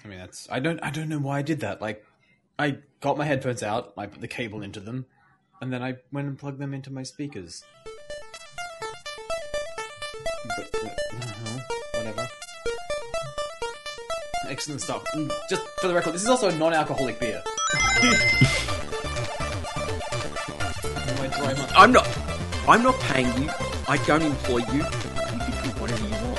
I mean, I don't know why I did that. Like, I got my headphones out, I put the cable into them, and then I went and plugged them into my speakers. But, whatever. Excellent stuff. Just for the record, this is also a non-alcoholic beer. I'm not paying you. I don't employ you. You can drink whatever you want.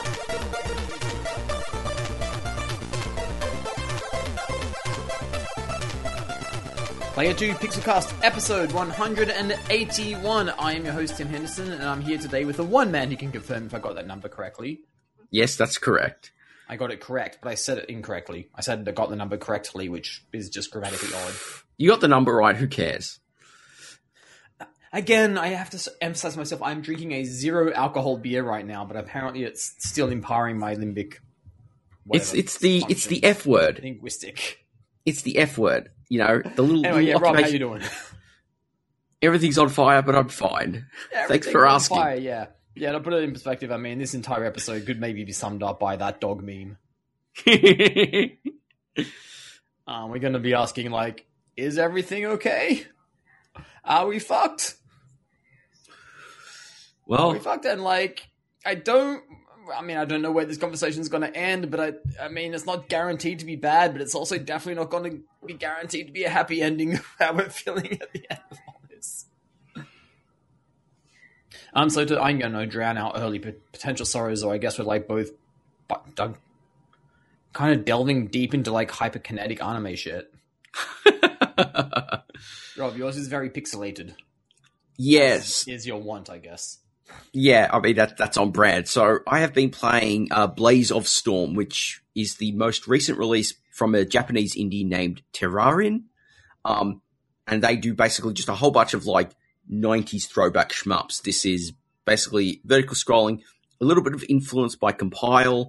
Player 2 Pixelcast, episode 181. I am your host, Tim Henderson, and I'm here today with the one man who can confirm if I got that number correctly. Yes, that's correct. I got it correct, but I said it incorrectly. I said I got the number correctly, which is just grammatically odd. You got the number right, who cares? Again, I have to emphasize myself, I'm drinking a zero alcohol beer right now, but apparently it's still empowering my limbic... It's the F word. Linguistic. It's the F word. You know, the little... Anyway, yeah, Rob, how you doing? Everything's on fire, but I'm fine. Thanks for asking. Fire, yeah. Yeah, to put it in perspective, I mean, this entire episode could maybe be summed up by that dog meme. We're going to be asking, like, is everything okay? Are we fucked? Well... Are we fucked? And, like, I don't know where this conversation is going to end, but I mean, it's not guaranteed to be bad, but it's also definitely not going to be guaranteed to be a happy ending of how we're feeling at the end of all this. I'm going to drown out early potential sorrows, or I guess we're like both kind of delving deep into like hyperkinetic anime shit. Rob, yours is very pixelated. Yes. Is your want, I guess. Yeah, I mean, that's on brand. So I have been playing Blaze of Storm, which is the most recent release from a Japanese indie named Terrarin. And they do basically just a whole bunch of like 90s throwback shmups. This is basically vertical scrolling, a little bit of influence by Compile,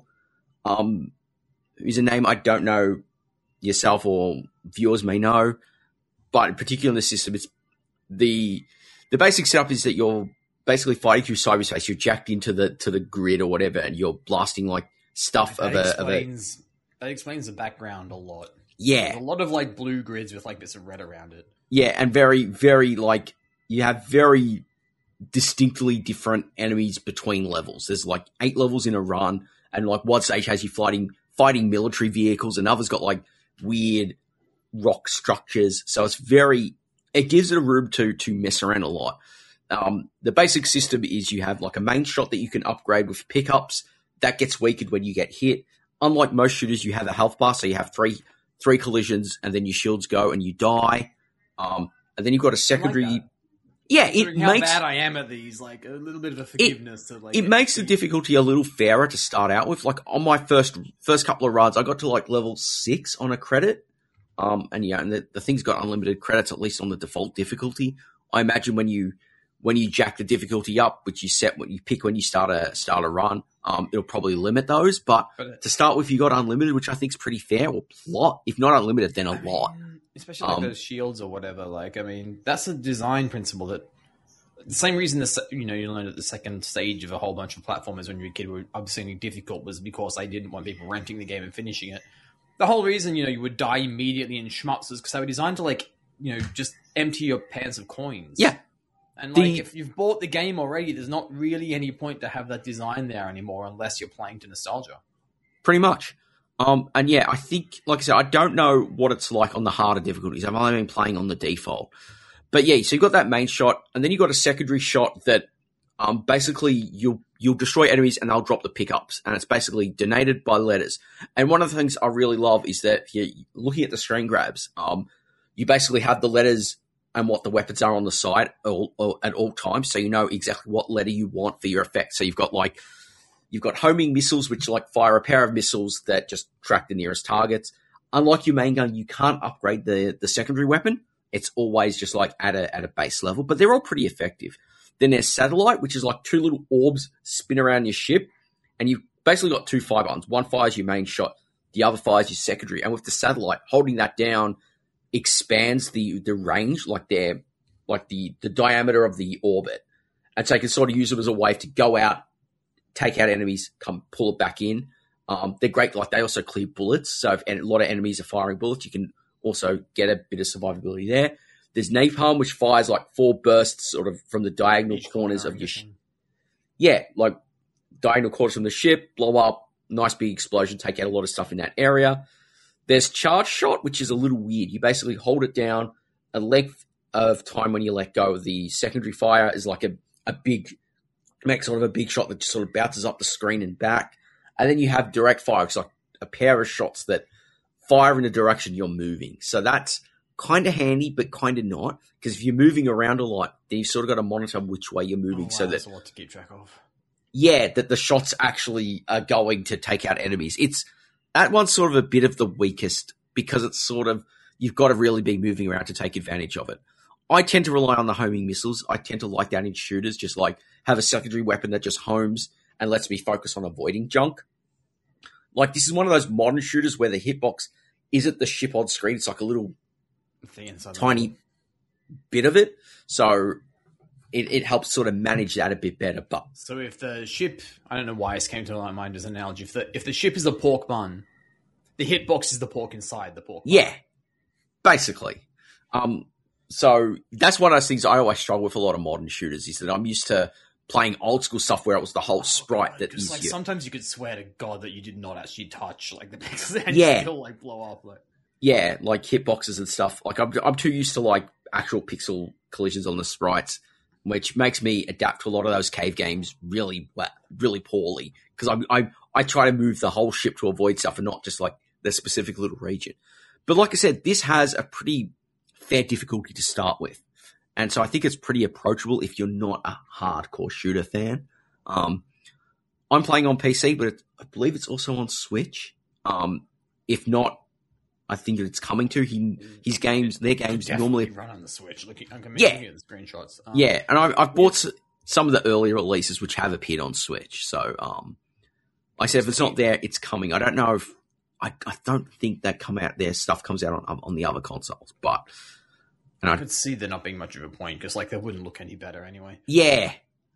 who's a name I don't know yourself or viewers may know, but in particular in the system, it's the basic setup is that you're basically fighting through cyberspace. You're jacked into the grid or whatever, and you're blasting like stuff that explains the background a lot. Yeah, there's a lot of like blue grids with like bits of red around it. Yeah, and very, very like you have very distinctly different enemies between levels. There's like 8 levels in a run, and like one stage has you fighting military vehicles, and others got like weird rock structures. So it gives it a room to mess around a lot. The basic system is you have like a main shot that you can upgrade with pickups. That gets weakened when you get hit. Unlike most shooters, you have a health bar, so you have three collisions, and then your shields go and you die. And then you've got a secondary. Like yeah, it how makes bad I am at these, like a little bit of a forgiveness to like. It makes the difficulty a little fairer to start out with. Like on my first couple of runs, I got to like level 6 on a credit. And the thing's got unlimited credits, at least on the default difficulty. I imagine when you jack the difficulty up, which you set what you pick when you start a run, it'll probably limit those. But to start with, you got unlimited, which I think is pretty fair. Or plot, if not unlimited, then a lot. Especially like those shields or whatever. Like, I mean, that's a design principle that the same reason you learned at the second stage of a whole bunch of platformers when you were a kid were obviously difficult was because they didn't want people renting the game and finishing it. The whole reason you would die immediately in shmups is because they were designed to like just empty your pants of coins. Yeah. And like, if you've bought the game already, there's not really any point to have that design there anymore unless you're playing to nostalgia. Pretty much. And yeah, I think, like I said, I don't know what it's like on the harder difficulties. I've only been playing on the default. But yeah, so you've got that main shot, and then you've got a secondary shot that basically you'll destroy enemies and they'll drop the pickups. And it's basically donated by letters. And one of the things I really love is that you're looking at the screen grabs. You basically have the letters and what the weapons are on the side at all times, so you know exactly what letter you want for your effect. So you've got homing missiles, which like fire a pair of missiles that just track the nearest targets. Unlike your main gun, you can't upgrade the secondary weapon. It's always just like at a base level, but they're all pretty effective. Then there's satellite, which is like 2 little orbs spin around your ship, and you've basically got 2 fire buttons. One fires your main shot, the other fires your secondary. And with the satellite, holding that down expands the range, like the diameter of the orbit. And so you can sort of use it as a way to go out, take out enemies, come pull it back in. They're great. Like they also clear bullets. So if a lot of enemies are firing bullets, you can also get a bit of survivability there. There's napalm, which fires like 4 bursts sort of from the diagonal corners of your ship. Yeah, like diagonal corners from the ship, blow up, nice big explosion, take out a lot of stuff in that area. There's charge shot, which is a little weird. You basically hold it down. A length of time when you let go of the secondary fire is like a big, makes sort of a big shot that just sort of bounces up the screen and back. And then you have direct fire. It's like a pair of shots that fire in the direction you're moving. So that's kind of handy, but kind of not. Because if you're moving around a lot, then you've sort of got to monitor which way you're moving. So that's a lot to keep track of. Yeah, that the shots actually are going to take out enemies. That one's sort of a bit of the weakest because it's sort of, you've got to really be moving around to take advantage of it. I tend to rely on the homing missiles. I tend to like that in shooters, just like have a secondary weapon that just homes and lets me focus on avoiding junk. Like this is one of those modern shooters where the hitbox isn't the ship on screen. It's like a little tiny bit of it. So it helps sort of manage that a bit better. But so if the ship, I don't know why this came to my mind as an analogy. If the ship is a pork bun, the hitbox is the pork inside the pork bun. Yeah, basically. So that's one of those things I always struggle with a lot of modern shooters is that I'm used to playing old school stuff where it was the whole sprite that just like you... sometimes you could swear to God that you did not actually touch like the pixels and yeah. still like blow up. Like yeah, like hitboxes and stuff. Like I'm too used to like actual pixel collisions on the sprites, which makes me adapt to a lot of those cave games really poorly because I try to move the whole ship to avoid stuff and not just like the specific little region. But like I said, this has a pretty fair difficulty to start with. And so I think it's pretty approachable if you're not a hardcore shooter fan. I'm playing on PC, but I believe it's also on Switch. If not, I think it's coming to his games. Their games normally run on the Switch. I'm looking at the screenshots. Yeah, and I've bought some of the earlier releases which have appeared on Switch. So, like I said, if it's not there, it's coming. I don't know if I don't think that stuff comes out on the other consoles, but. And I could see there not being much of a point because, like, they wouldn't look any better anyway. Yeah.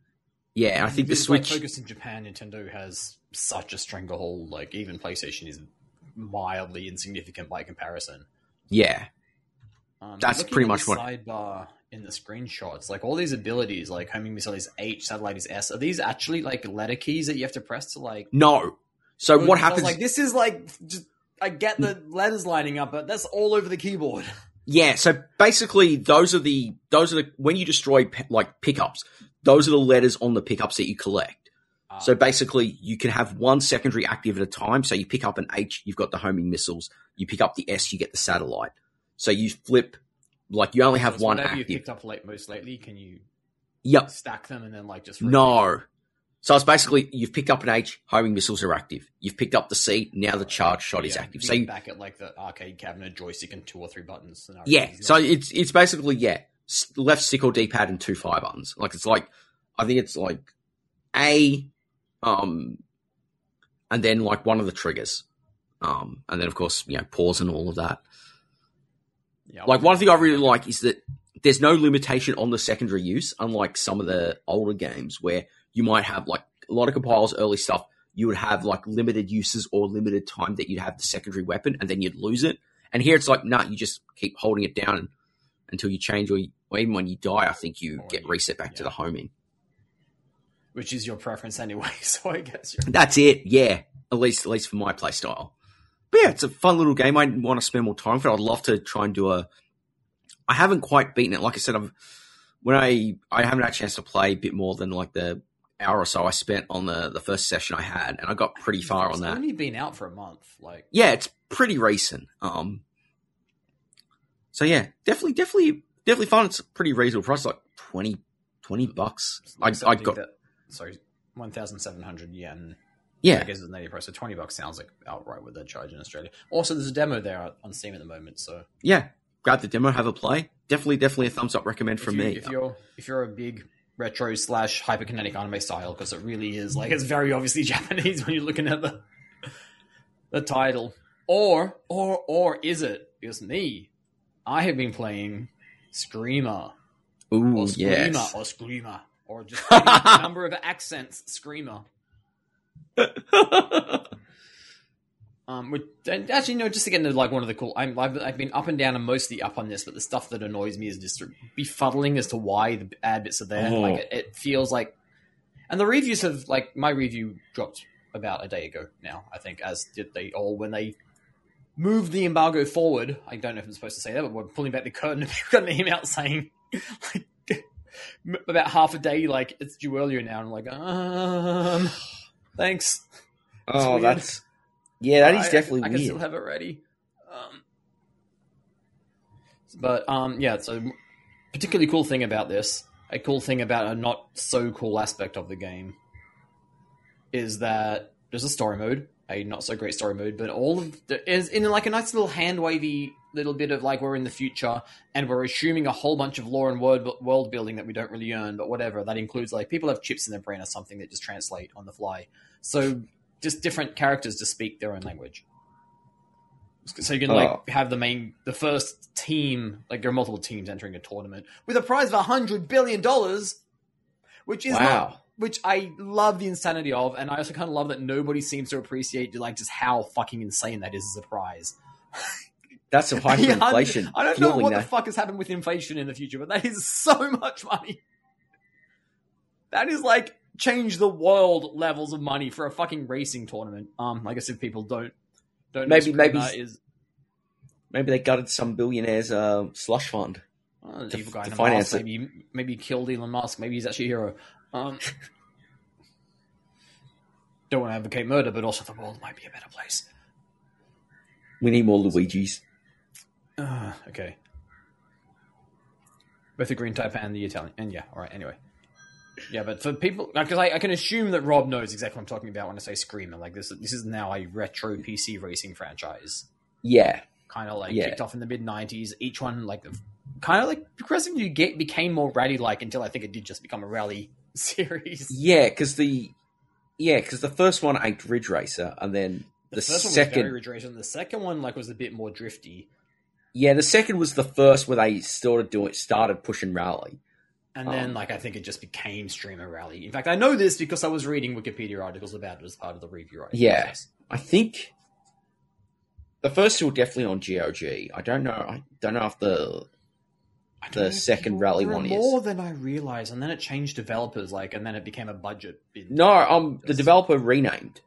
I think the Switch... Like, focus in Japan, Nintendo has such a stranglehold. Like, even PlayStation is mildly insignificant by comparison. Yeah. That's pretty much what... sidebar in the screenshots, like, all these abilities, like, homing missile is H, satellite is S. Are these actually, like, letter keys that you have to press to, like... No. So what happens... Like, this is, like... Just, I get the letters lining up, but that's all over the keyboard. Yeah, so basically those are the when you destroy like pickups, those are the letters on the pickups that you collect. So basically you can have one secondary active at a time. So you pick up an H, you've got the homing missiles. You pick up the S, you get the satellite. So you flip, like you only have one active. You picked up most lately, can you stack them and then like just... No. So it's basically, you've picked up an H, homing missiles are active. You've picked up the C, now the charge shot is active. So you back at like the arcade cabinet joystick and 2 or 3 buttons. So it's basically, left stick or D-pad and 2 fire buttons. Like it's like, I think it's like A, and then like one of the triggers. And then of course, pause and all of that. Yeah, like one thing I really like is that there's no limitation on the secondary use, unlike some of the older games where you might have like a lot of compilers, early stuff, you would have like limited uses or limited time that you'd have the secondary weapon and then you'd lose it. And here it's like, you just keep holding it down until you change or even when you die, I think you get reset back to the homing. Which is your preference anyway, so I guess That's it, yeah. At least for my play style. But yeah, it's a fun little game. I want to spend more time with it. I'd love to try and do I haven't quite beaten it. Like I said, I haven't had a chance to play a bit more than like the hour or so I spent on the first session I had, and I got pretty far on that. It's only been out for a month, like it's pretty recent. So yeah, definitely fun. It's a pretty reasonable price, like $20. I got 1,700 yen. Yeah, I guess it's a native price. So $20 sounds like outright what they're charging in Australia. Also, there's a demo there on Steam at the moment. So yeah, grab the demo, have a play. Definitely a thumbs up recommend from me. If you're a big retro / hyperkinetic anime style, because it really is like it's very obviously Japanese when you're looking at the title, or is it? Because I have been playing Screamer. Ooh, or Screamer, yes. or Screamer, or just a number of accents. Screamer. Actually, no. Just to get into like one of the cool, I've been up and down and mostly up on this, but the stuff that annoys me is just befuddling as to why the ad bits are there. Like it feels like, and the reviews have like my review dropped about a day ago now. I think as did they all when they moved the embargo forward. I don't know if I'm supposed to say that, but we're pulling back the curtain. We've got an email saying like about half a day, like it's due earlier now. And I'm like, thanks. Oh, that's. Yeah, that is definitely weird. I can still have it ready. Yeah, so particularly cool thing about this, a cool thing about a not so cool aspect of the game is that there's a story mode, a not so great story mode, but all of is in like a nice little hand wavy little bit of like we're in the future and we're assuming a whole bunch of lore and world building that we don't really earn, but whatever. That includes like people have chips in their brain or something that just translate on the fly. So just different characters to speak their own language. So you can like have the first team, like there are multiple teams entering a tournament with a prize of $100 billion, which is which I love the insanity of, and I also kind of love that nobody seems to appreciate like just how fucking insane that is as a prize. That's some hyperinflation. I don't know what the fuck has happened with inflation in the future, but that is so much money. That is like change the world levels of money for a fucking racing tournament. I guess if people don't maybe they gutted some billionaire's slush fund to finance it. Maybe killed Elon Musk. Maybe he's actually a hero. Don't want to advocate murder, but also the world might be a better place. We need more Luigis. Okay. Both the green type and the Italian. And yeah, all right, anyway. Yeah, but for people, because I can assume that Rob knows exactly what I'm talking about when I say Screamer. Like this is now a retro PC racing franchise. Yeah, kind of like kicked off in the mid '90s. Each one like kind of like progressively became more rally-like until I think it did just become a rally series. Yeah, because the first one aped Ridge Racer, and then the first second one was very Ridge Racer, and the second one like was a bit more drifty. Yeah, the second was the first where they started pushing rally. And then, like, I think it just became Streamer Rally. In fact, I know this because I was reading Wikipedia articles about it as part of the review writing process. I think the first two were definitely on GOG. I don't know if the second Rally one is. More than I realized, and then it changed developers, like, and then it became a budget. No, the developer renamed.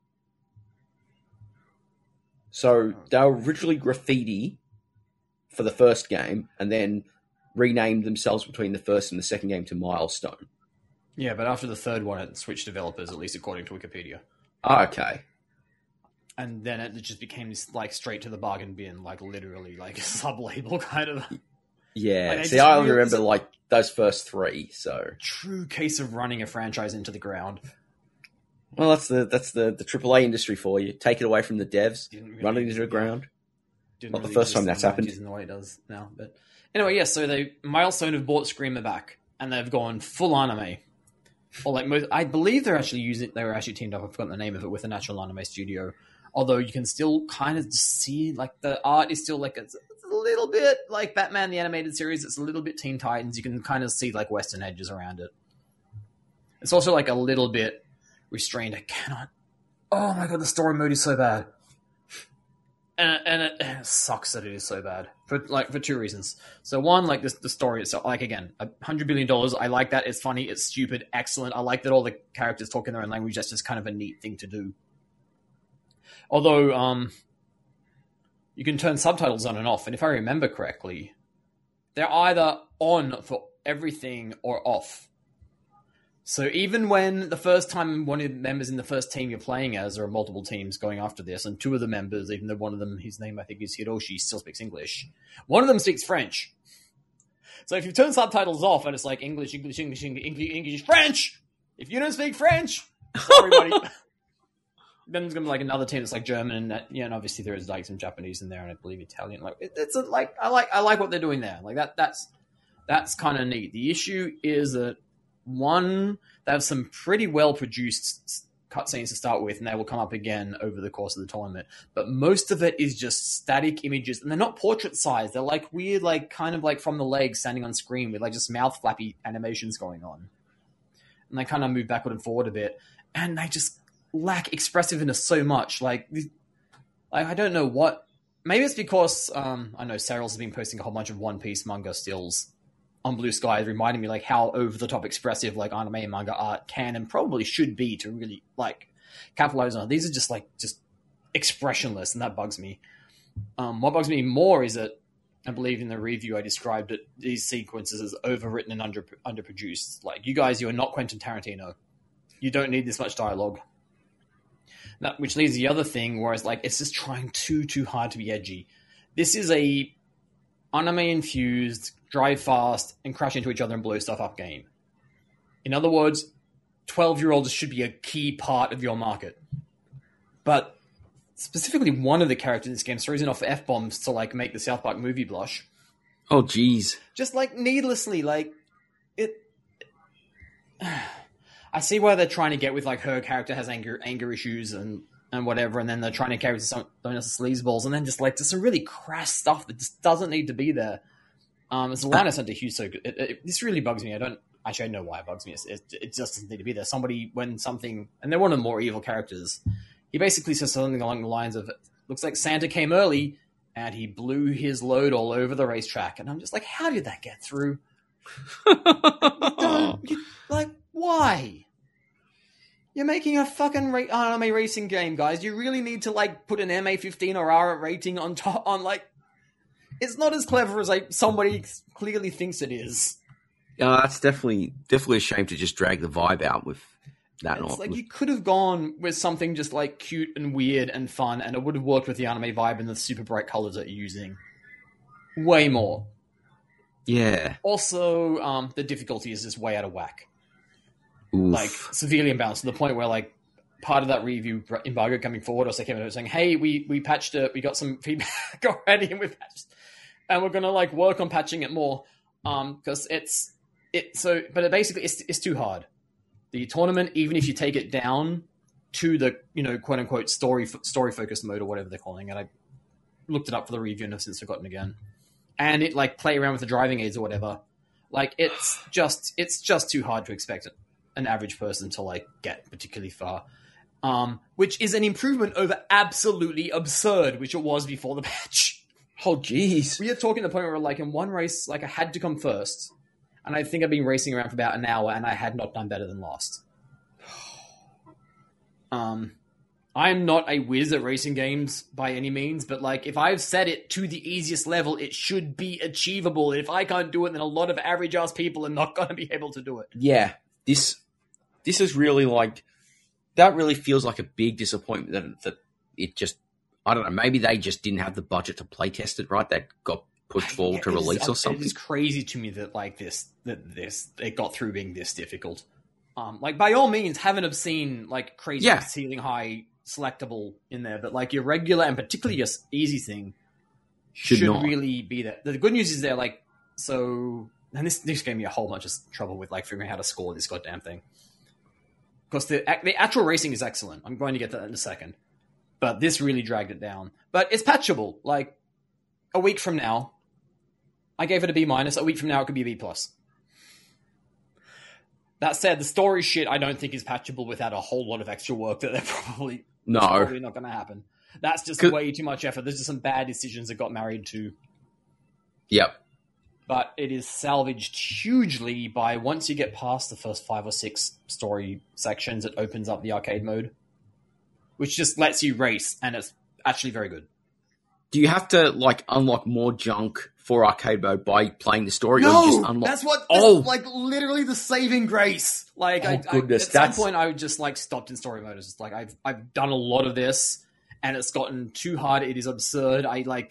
So they were originally Graffiti for the first game, and then renamed themselves between the first and the second game to Milestone. Yeah, but after the third one, it switched developers, at least according to Wikipedia. Oh, okay. And then it just became this, like, straight to the bargain bin, like, literally, like, a sub-label kind of... Yeah, like, see, I only remember, like, those first three, so... True case of running a franchise into the ground. Well, that's the AAA industry for you. Take it away from the devs, run it into the ground. Not the first time that's happened. In the way it does now, but... Anyway, yes, so Milestone have bought Screamer back, and they've gone full anime. Or like I believe they were actually teamed up, I've forgotten the name of it, with a natural anime studio. Although you can still kind of see, like, the art is still, like, it's a little bit like Batman the Animated Series. It's a little bit Teen Titans. You can kind of see, like, Western edges around it. It's also, like, a little bit restrained. I cannot... Oh my god, the story mode is so bad. And it sucks that it is so bad for two reasons. So one, like the story itself, like again, $100 billion. I like that. It's funny. It's stupid. Excellent. I like that all the characters talk in their own language. That's just kind of a neat thing to do. Although, you can turn subtitles on and off. And if I remember correctly, they're either on for everything or off. So even when the first time one of the members in the first team you're playing as, there are multiple teams going after this, and two of the members, even though one of them, his name I think is Hiroshi, still speaks English. One of them speaks French. So if you turn subtitles off and it's like English, French! If you don't speak French, sorry buddy. Then there's going to be like another team that's like German, and obviously there is like some Japanese in there, and I believe Italian. Like I like what they're doing there. Like that's kind of neat. The issue is that one, they have some pretty well-produced cutscenes to start with, and they will come up again over the course of the tournament. But most of it is just static images, and they're not portrait size. They're like weird, like kind of like from the legs standing on screen with like just mouth flappy animations going on. And they kind of move backward and forward a bit, and they just lack expressiveness so much. Like Like, I don't know what. Maybe it's because I know Sarah's been posting a whole bunch of One Piece manga stills on Blue Sky, reminding me like how over the top expressive like anime and manga art can and probably should be to really like capitalize on it. These are just expressionless, and that bugs me. What bugs me more is that I believe in the review I described it, these sequences as overwritten and underproduced. Like, you guys, you are not Quentin Tarantino. You don't need this much dialogue. That, which leads to the other thing, whereas like it's just trying too hard to be edgy. This is a anime infused, drive fast, and crash into each other and blow stuff up game. In other words, 12-year-olds should be a key part of your market. But specifically, one of the characters in this game throws in off F-bombs to like make the South Park movie blush. Oh, jeez. Just like needlessly, like it. I see why they're trying to get with like her character has anger issues and whatever, and then they're trying to carry some sleazeballs, and then just like there's some really crass stuff that just doesn't need to be there. It's the line I sent to Hugh, so this really bugs me. I know why it bugs me. It just doesn't need to be there. Somebody when something, and they're one of the more evil characters. He basically says something along the lines of, "Looks like Santa came early and he blew his load all over the racetrack," and I'm just like, how did that get through? Like, why? You're making a fucking anime racing game, guys. You really need to like put an MA15 or R rating on top. On like, it's not as clever as like somebody clearly thinks it is. That's definitely a shame to just drag the vibe out with that. It's like you could have gone with something just like cute and weird and fun, and it would have worked with the anime vibe and the super bright colors that you're using. Way more. Yeah. Also, the difficulty is just way out of whack. Oof. Like, severely imbalanced to the point where, like, part of that review embargo coming forward, or they came out saying, hey, we patched it, we got some feedback already, and we patched, and we're gonna, like, work on patching it more, because but it basically, it's too hard. The tournament, even if you take it down to the, quote-unquote story-focused mode, or whatever they're calling it, I looked it up for the review and have since forgotten again, and it, like, play around with the driving aids or whatever, like, it's just too hard to expect it. An average person to like get particularly far, which is an improvement over absolutely absurd, which it was before the patch. Oh, jeez. We are talking to the point where like in one race, like I had to come first, and I think I've been racing around for about an hour, and I had not done better than last. I'm not a whiz at racing games by any means, but like if I've set it to the easiest level, it should be achievable. If I can't do it, then a lot of average ass people are not going to be able to do it. Yeah, This is really like, that really feels like a big disappointment that it just, I don't know, maybe they just didn't have the budget to play test it, right? That got pushed forward to release or something. It is crazy to me that like it got through being this difficult. Like by all means, have an obscene, like crazy ceiling high selectable in there, but like your regular and particularly your easy thing should really be there. The good news is they're like, so, and this gave me a whole bunch of trouble with like figuring out how to score this goddamn thing. Because the actual racing is excellent. I'm going to get that in a second. But this really dragged it down. But it's patchable. Like, a week from now, I gave it a B-. A week from now, it could be a B+. That said, the story shit I don't think is patchable without a whole lot of extra work that they're probably not going to happen. That's just way too much effort. There's just some bad decisions that got married to. Yep. But it is salvaged hugely by once you get past the first 5 or 6 story sections, it opens up the arcade mode, which just lets you race, and it's actually very good. Do you have to like unlock more junk for arcade mode by playing the story? No, or you just unlock... that's like literally the saving grace. Like, goodness, at some point, I would just like stopped in story mode. It's just like I've done a lot of this, and it's gotten too hard. It is absurd.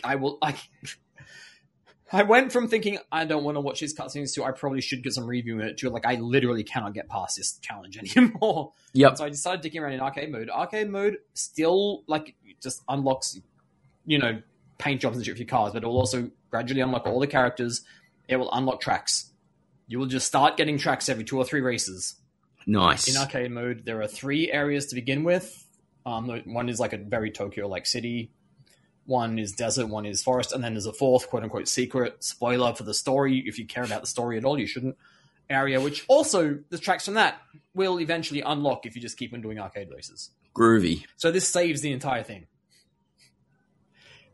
I went from thinking I don't want to watch these cutscenes to I probably should get some reviewing it to like I literally cannot get past this challenge anymore. Yep. So I decided digging around in arcade mode. Arcade mode still like just unlocks, paint jobs and shit for your cars, but it will also gradually unlock all the characters. It will unlock tracks. You will just start getting tracks every 2 or 3 races. Nice. In arcade mode, there are 3 areas to begin with. One is like a very Tokyo-like city. One is desert, one is forest, and then there's a 4th, quote-unquote, secret, spoiler for the story, if you care about the story at all, you shouldn't, area, which also, the tracks from that will eventually unlock if you just keep on doing arcade races. Groovy. So this saves the entire thing.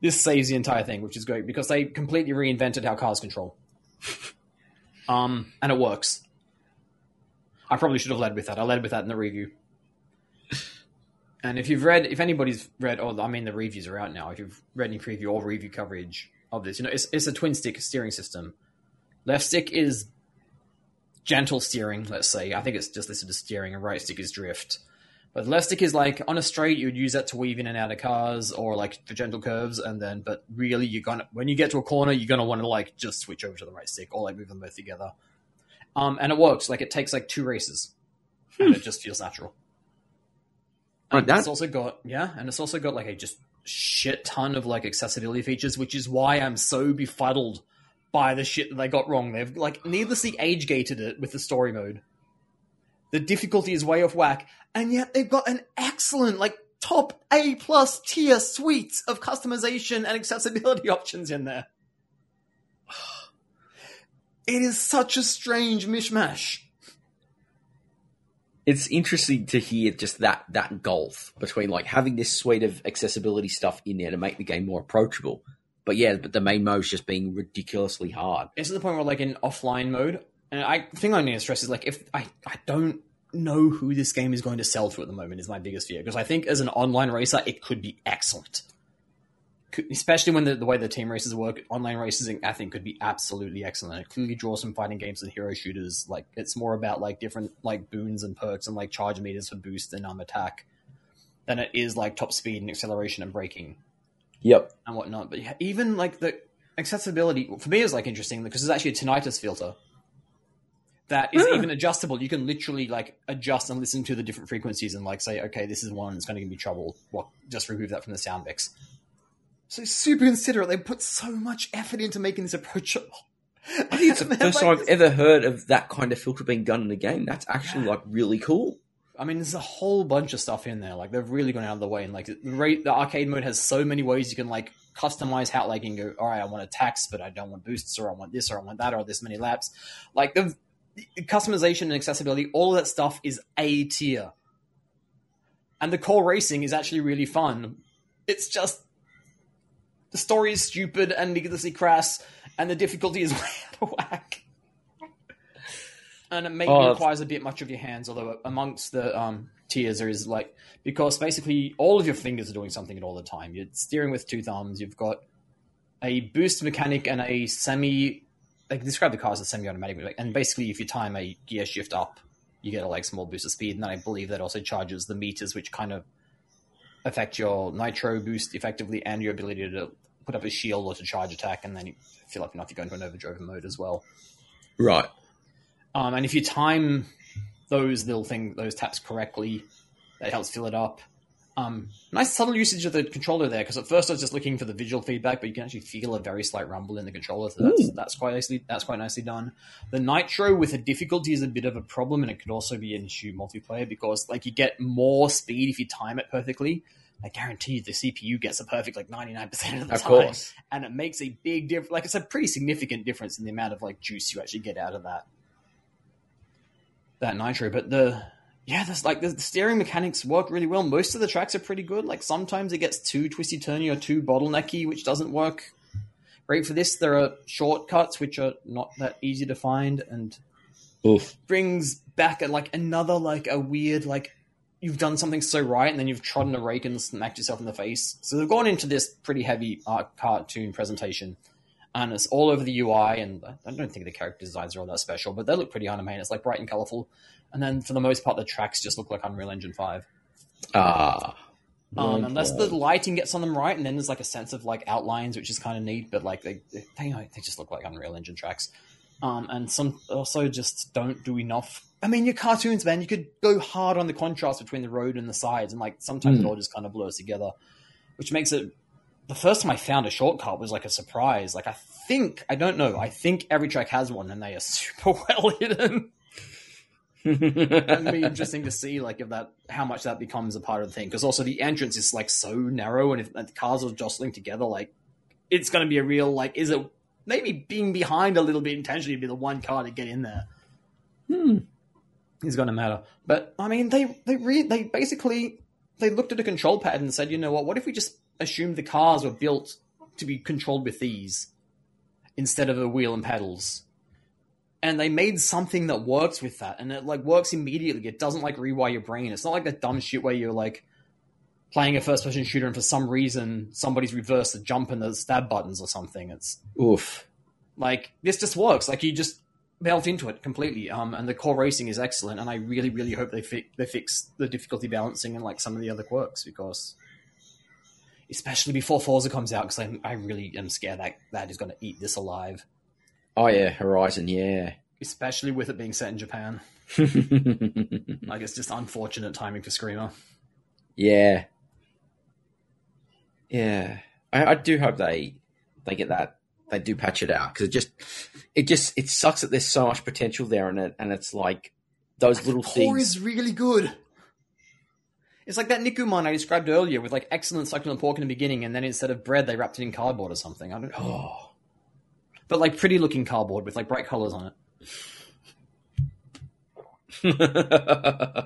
This saves the entire thing, which is great because they completely reinvented how cars control. And it works. I probably should have led with that. I led with that in the review. And if anybody's read, the reviews are out now. If you've read any preview or review coverage of this, it's a twin stick steering system. Left stick is gentle steering, let's say. I think it's just listed as steering, and right stick is drift. But the left stick is like on a straight, you would use that to weave in and out of cars or like for gentle curves. But really when you get to a corner, you're going to want to like just switch over to the right stick or like move them both together. And it works. Like it takes like 2 races and it just feels natural. And it's also got like a just shit ton of like accessibility features, which is why I'm so befuddled by the shit that they got wrong. They've like needlessly age gated it with the story mode. The difficulty is way off whack, and yet they've got an excellent, like, top A+ tier suite of customization and accessibility options in there. It is such a strange mishmash. It's interesting to hear just that gulf between, like, having this suite of accessibility stuff in there to make the game more approachable. But the main mode's just being ridiculously hard. It's to the point where, like, in offline mode, and the thing I need to stress is, like, if I don't know who this game is going to sell to at the moment is my biggest fear. Because I think as an online racer, it could be excellent. Especially when the way the team races work, online racing, I think, could be absolutely excellent. It clearly draws from fighting games and hero shooters. Like, it's more about, like, different, like, boons and perks and, like, charge meters for boost and attack than it is, like, top speed and acceleration and braking. Yep. And whatnot. But yeah, even, like, the accessibility, for me, is, like, interesting because there's actually a tinnitus filter that is even adjustable. You can literally like adjust and listen to the different frequencies and like say, okay, this is one that's going to give me trouble. Well, just remove that from the sound mix. So super considerate. They put so much effort into making this approachable. I think it's the first time I've ever heard of that kind of filter being done in a game. That's actually like really cool. I mean, there's a whole bunch of stuff in there. Like they've really gone out of the way, and like the arcade mode has so many ways you can like customize how like you can go. All right, I want attacks, but I don't want boosts, or I want this, or I want that, or this many laps. Like the customization and accessibility, all of that stuff is A tier. And the core racing is actually really fun. It's just the story is stupid and needlessly crass, and the difficulty is way out of whack. And it maybe requires a bit much of your hands, although amongst the tiers there is like, because basically all of your fingers are doing something at all the time. You're steering with 2 thumbs, you've got a boost mechanic and a they describe the car as a semi-automatic, and basically if you time a gear shift up, you get a like small boost of speed, and then I believe that also charges the meters, which kind of affect your nitro boost effectively and your ability to put up a shield or to charge attack, and then you feel like enough you go into an overdrive mode as well. Right. And if you time those taps correctly, that helps fill it up. Nice subtle usage of the controller there, because at first I was just looking for the visual feedback, but you can actually feel a very slight rumble in the controller. So that's quite nicely done. The nitro with the difficulty is a bit of a problem, and it could also be an issue multiplayer because like you get more speed if you time it perfectly. I guarantee you the CPU gets a perfect like 99% of the time, course. And it makes a big difference. Like it's a pretty significant difference in the amount of like juice you actually get out of that nitro. But the steering mechanics work really well. Most of the tracks are pretty good. Like sometimes it gets too twisty turny or too bottlenecky, which doesn't work great for this. There are shortcuts which are not that easy to find, and brings back another a weird you've done something so right and then you've trodden a rake and smacked yourself in the face. So they've gone into this pretty heavy cartoon presentation, and it's all over the UI, and I don't think the character designs are all that special, but they look pretty animated. It's like bright and colorful. And then for the most part, the tracks just look like Unreal Engine 5. Unless the lighting gets on them right, and then there's like a sense of like outlines, which is kind of neat, but like they just look like Unreal Engine tracks. And some also just don't do enough. I mean, your cartoons, man, you could go hard on the contrast between the road and the sides, and like sometimes it all just kind of blurs together, which makes it. The first time I found a shortcut was like a surprise. Like I think every track has one, and they are super well hidden. It'd be interesting to see how much that becomes a part of the thing, because also the entrance is like so narrow, and if the cars are jostling together, like it's going to be a real is it maybe being behind a little bit intentionally to be the one car to get in there is going to matter. But I mean, they basically looked at a control pad and said, you know what if we just assumed the cars were built to be controlled with these instead of a wheel and pedals. And they made something that works with that, and it like works immediately. It doesn't like rewire your brain. It's not like that dumb shit where you're like playing a first-person shooter and for some reason somebody's reversed the jump and the stab buttons or something. It's oof. Like this just works. Like you just melt into it completely. And the core racing is excellent. And I really, really hope they fix the difficulty balancing and like some of the other quirks, because especially before Forza comes out, because I really am scared that is going to eat this alive. Oh yeah, Horizon, yeah. Especially with it being set in Japan. Like, it's just unfortunate timing for Screamer. Yeah. Yeah. I do hope they get that. They do patch it out, because it sucks that there's so much potential there in it, and it's like those little things. The core is really good. It's like that Nikuman I described earlier with like excellent succulent pork in the beginning, and then instead of bread they wrapped it in cardboard or something. I don't know. Oh. But like pretty looking cardboard with like bright colors on it.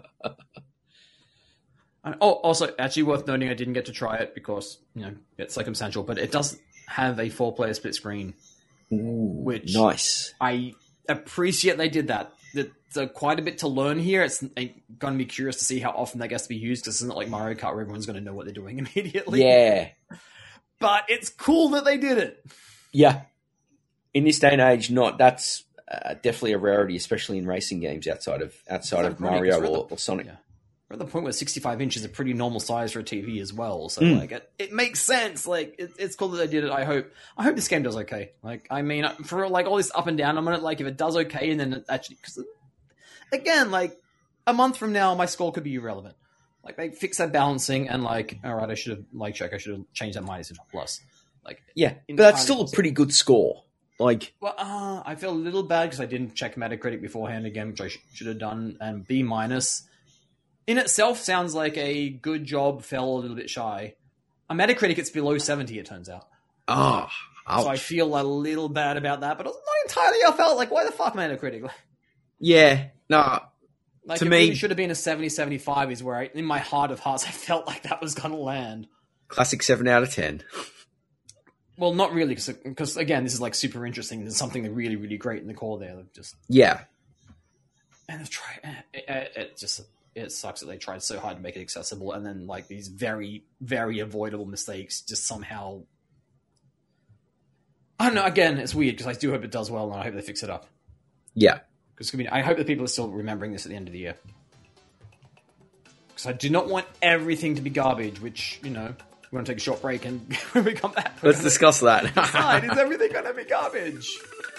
Also, actually worth noting, I didn't get to try it because, it's circumstantial, but it does have a 4-player split screen. Ooh, which nice. I appreciate they did that. There's quite a bit to learn here. It's going to be curious to see how often that gets to be used, because it's not like Mario Kart where everyone's going to know what they're doing immediately. Yeah. But it's cool that they did it. Yeah. In this day and age, that's definitely a rarity, especially in racing games outside of Mario or Sonic. Yeah. We're at the point where 65 inches is a pretty normal size for a TV as well. So it makes sense. Like it's cool that they did it. I hope this game does okay. Like, I mean, for like all this up and down, I'm gonna like if it does okay, and then it actually, because again, like a month from now, my score could be irrelevant. Like they fix that balancing, and like, all right, I should have changed that minus to plus. Like, yeah, but that's still a pretty good score. Like, well, I feel a little bad because I didn't check Metacritic beforehand again, which I should have done. And B minus in itself sounds like a good job. Fell a little bit shy. On Metacritic, it's below 70. It turns out. Oh, ouch. So I feel a little bad about that, but it's not entirely. I felt like, why the fuck Metacritic? Yeah, no. Like, to it me, really should have been a 70, 75 is where in my heart of hearts, I felt like that was going to land. Classic 7 out of 10. Well, not really, because again, this is like super interesting. There's something really, really great in the core there. Just and they've tried. It sucks that they tried so hard to make it accessible, and then like these very, very avoidable mistakes just somehow. I don't know. Again, it's weird because I do hope it does well, and I hope they fix it up. Yeah, because I hope that people are still remembering this at the end of the year. Because I do not want everything to be garbage, which we're going to take a short break, and when we come back, let's discuss that. Is everything going to be garbage?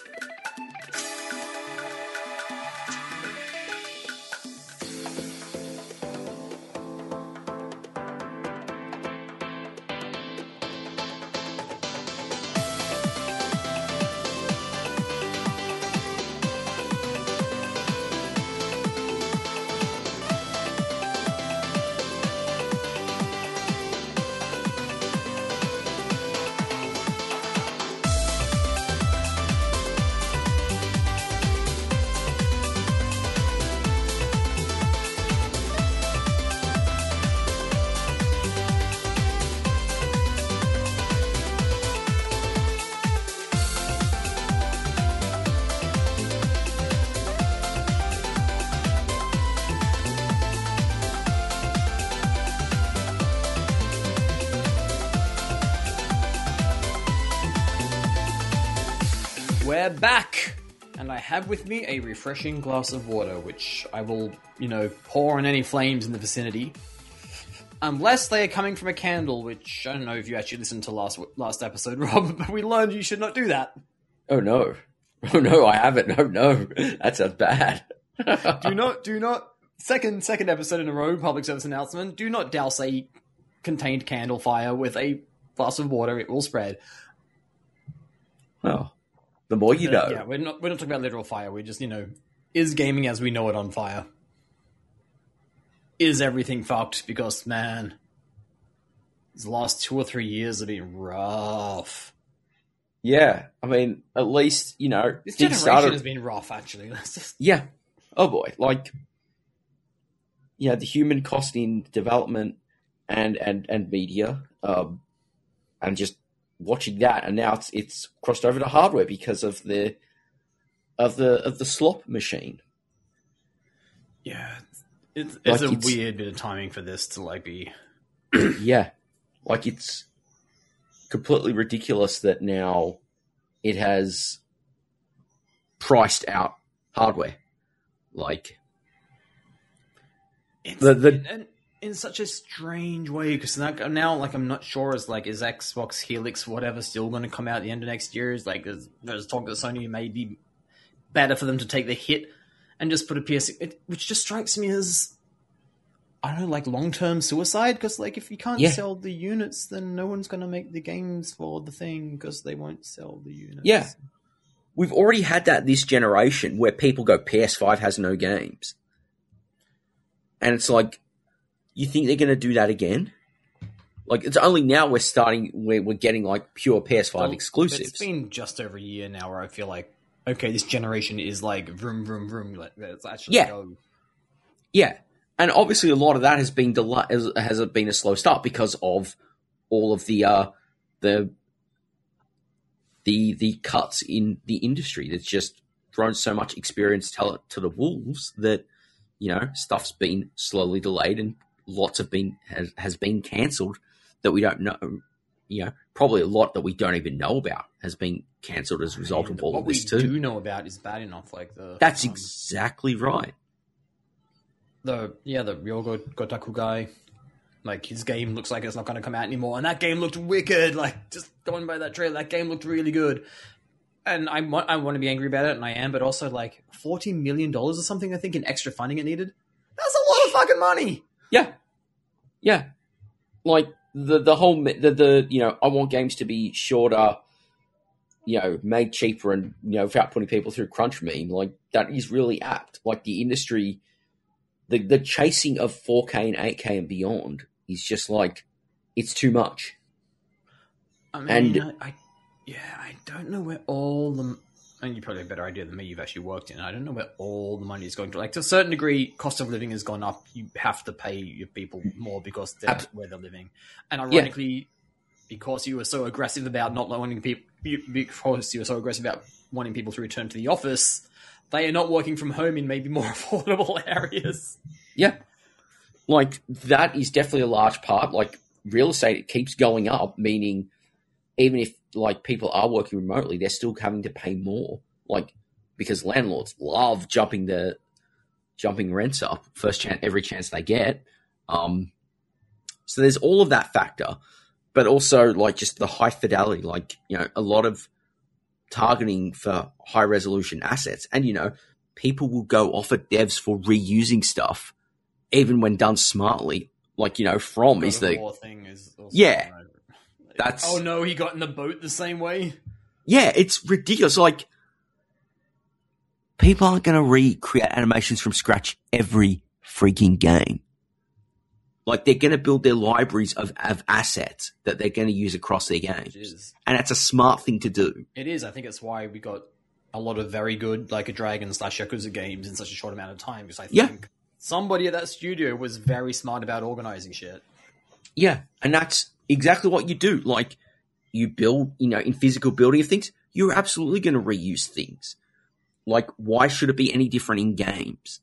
We're back, and I have with me a refreshing glass of water, which I will, pour on any flames in the vicinity. Unless they are coming from a candle, which I don't know if you actually listened to last episode, Rob, but we learned you should not do that. Oh no, I haven't. No, that sounds bad. do not. Second episode in a row, public service announcement. Do not douse a contained candle fire with a glass of water; it will spread. Oh. The more you know. Yeah, we're not talking about literal fire. We're just, is gaming as we know it on fire? Is everything fucked? Because, man, the last 2 or 3 years have been rough. Yeah, I mean, at least, this generation has been rough, actually. Yeah. Oh, boy. Like, the human cost in development and media, and just watching that, and now it's crossed over to hardware because of the slot machine. Yeah, it's Like, a it's- weird bit of timing for this to like be. Yeah, like it's completely ridiculous that now it has priced out hardware. Like It's The- in such a strange way because now like I'm not sure is Xbox Helix whatever still going to come out at the end of next year? Is like there's talk that Sony may be better for them to take the hit and just put a PS, which just strikes me as I don't know, like long-term suicide because like if you can't Yeah. sell the units, then no one's going to make the games for the thing because they won't sell the units. Yeah. We've already had that this generation where people go, PS5 has no games. And it's like, you think they're going to do that again? Like, it's only now we're getting like pure PS5 Well, exclusives. It's been just over a year now where I feel like, okay, this generation is like vroom, vroom, vroom. Let's actually Yeah. go. Yeah. And obviously a lot of that has been has been a slow start because of all of the cuts in the industry that's just thrown so much experienced talent to the wolves that, you know, stuff's been slowly delayed and lots have been has been cancelled that we don't know. You know, probably a lot that we don't even know about has been cancelled as a result of all what of this we too. do know about is bad enough. Like That's exactly right. the Ryogo Gotaku guy. Like his game looks like it's not going to come out anymore, and that game looked wicked. Like just going by that trailer, that game looked really good. And I want to be angry about it, and I am, but also like $40 million or something. I think in extra funding it needed. That's a lot of fucking money. Yeah, yeah. Like the whole you know, I want games to be shorter, you know, made cheaper, and you know, without putting people through crunch meme. Like that is really apt. Like the industry, the chasing of 4K and 8K and beyond is just like it's too much. I mean, And- I don't know where all the. And you probably have a better idea than me. You've actually worked in. I don't know where all the money is going to. Like to a certain degree, cost of living has gone up. You have to pay your people more because they're where they're living. And ironically, because you were so aggressive about not wanting people, because you were so aggressive about wanting people to return to the office, they are not working from home in maybe more affordable areas. Yeah, like that is definitely a large part. Like real estate, it keeps going up, meaning even if like people are working remotely, they're still having to pay more. Like because landlords love jumping rents up every chance they get. So there's all of that factor, but also like just the high fidelity, like, you know, a lot of targeting for high resolution assets, and you know, people will go off at devs for reusing stuff, even when done smartly. Like, you know, From is the War thing is also Yeah. That's oh no, he got in the boat the same way. yeah, it's ridiculous. Like people aren't going to recreate animations from scratch every freaking game. Like they're going to build their libraries of assets that they're going to use across their games, It is. and that's a smart thing to do. It is. I think it's why we got a lot of very good, like a Dragon / Yakuza games in such a short amount of time. Because I think somebody at that studio was very smart about organizing shit. Yeah, and that's exactly what you do. Like you build, you know, in physical building of things, you're absolutely going to reuse things. Like why should it be any different in games?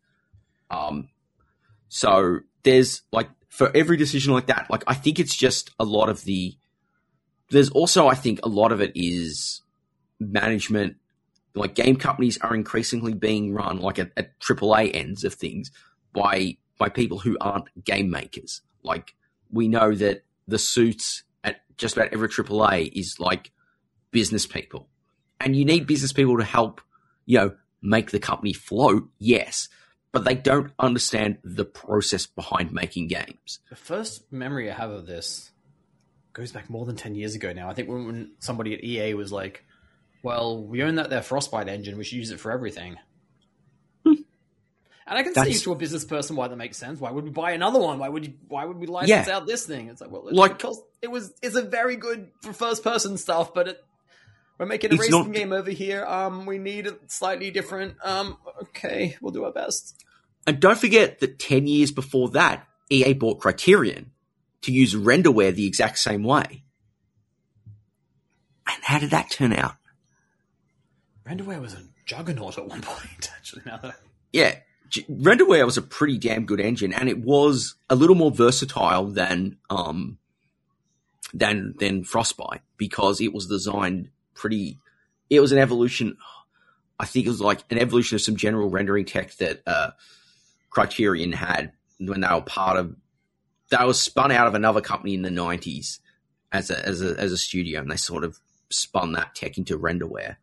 So there's like for every decision like that, like I think it's just a lot of there's also, I think a lot of it is management. Like game companies are increasingly being run like at AAA ends of things by people who aren't game makers. Like we know that the suits at just about every AAA is like business people, and you need business people to help, you know, make the company float. Yes, but they don't understand the process behind making games. The first memory I have of this goes back more than 10 years ago now. I think when somebody at EA was like, well, we own their Frostbite engine, we should use it for everything. And I can see to a business person why that makes sense. Why would we buy another one? Why would we license out this thing? It's like, because it's a very good for first person stuff, but we're making a racing game over here. We need it slightly different. Okay, we'll do our best. And don't forget that 10 years before that, EA bought Criterion to use renderware the exact same way. how did that turn out? Renderware was a juggernaut at one point, actually. Now that Yeah, Renderware was a pretty damn good engine, and it was a little more versatile than Frostbite, because it was designed pretty. It was an evolution. I think it was like an evolution of some general rendering tech that Criterion had when they were part of. They was spun out of another company in the 90s as a studio, and they sort of spun that tech into Renderware.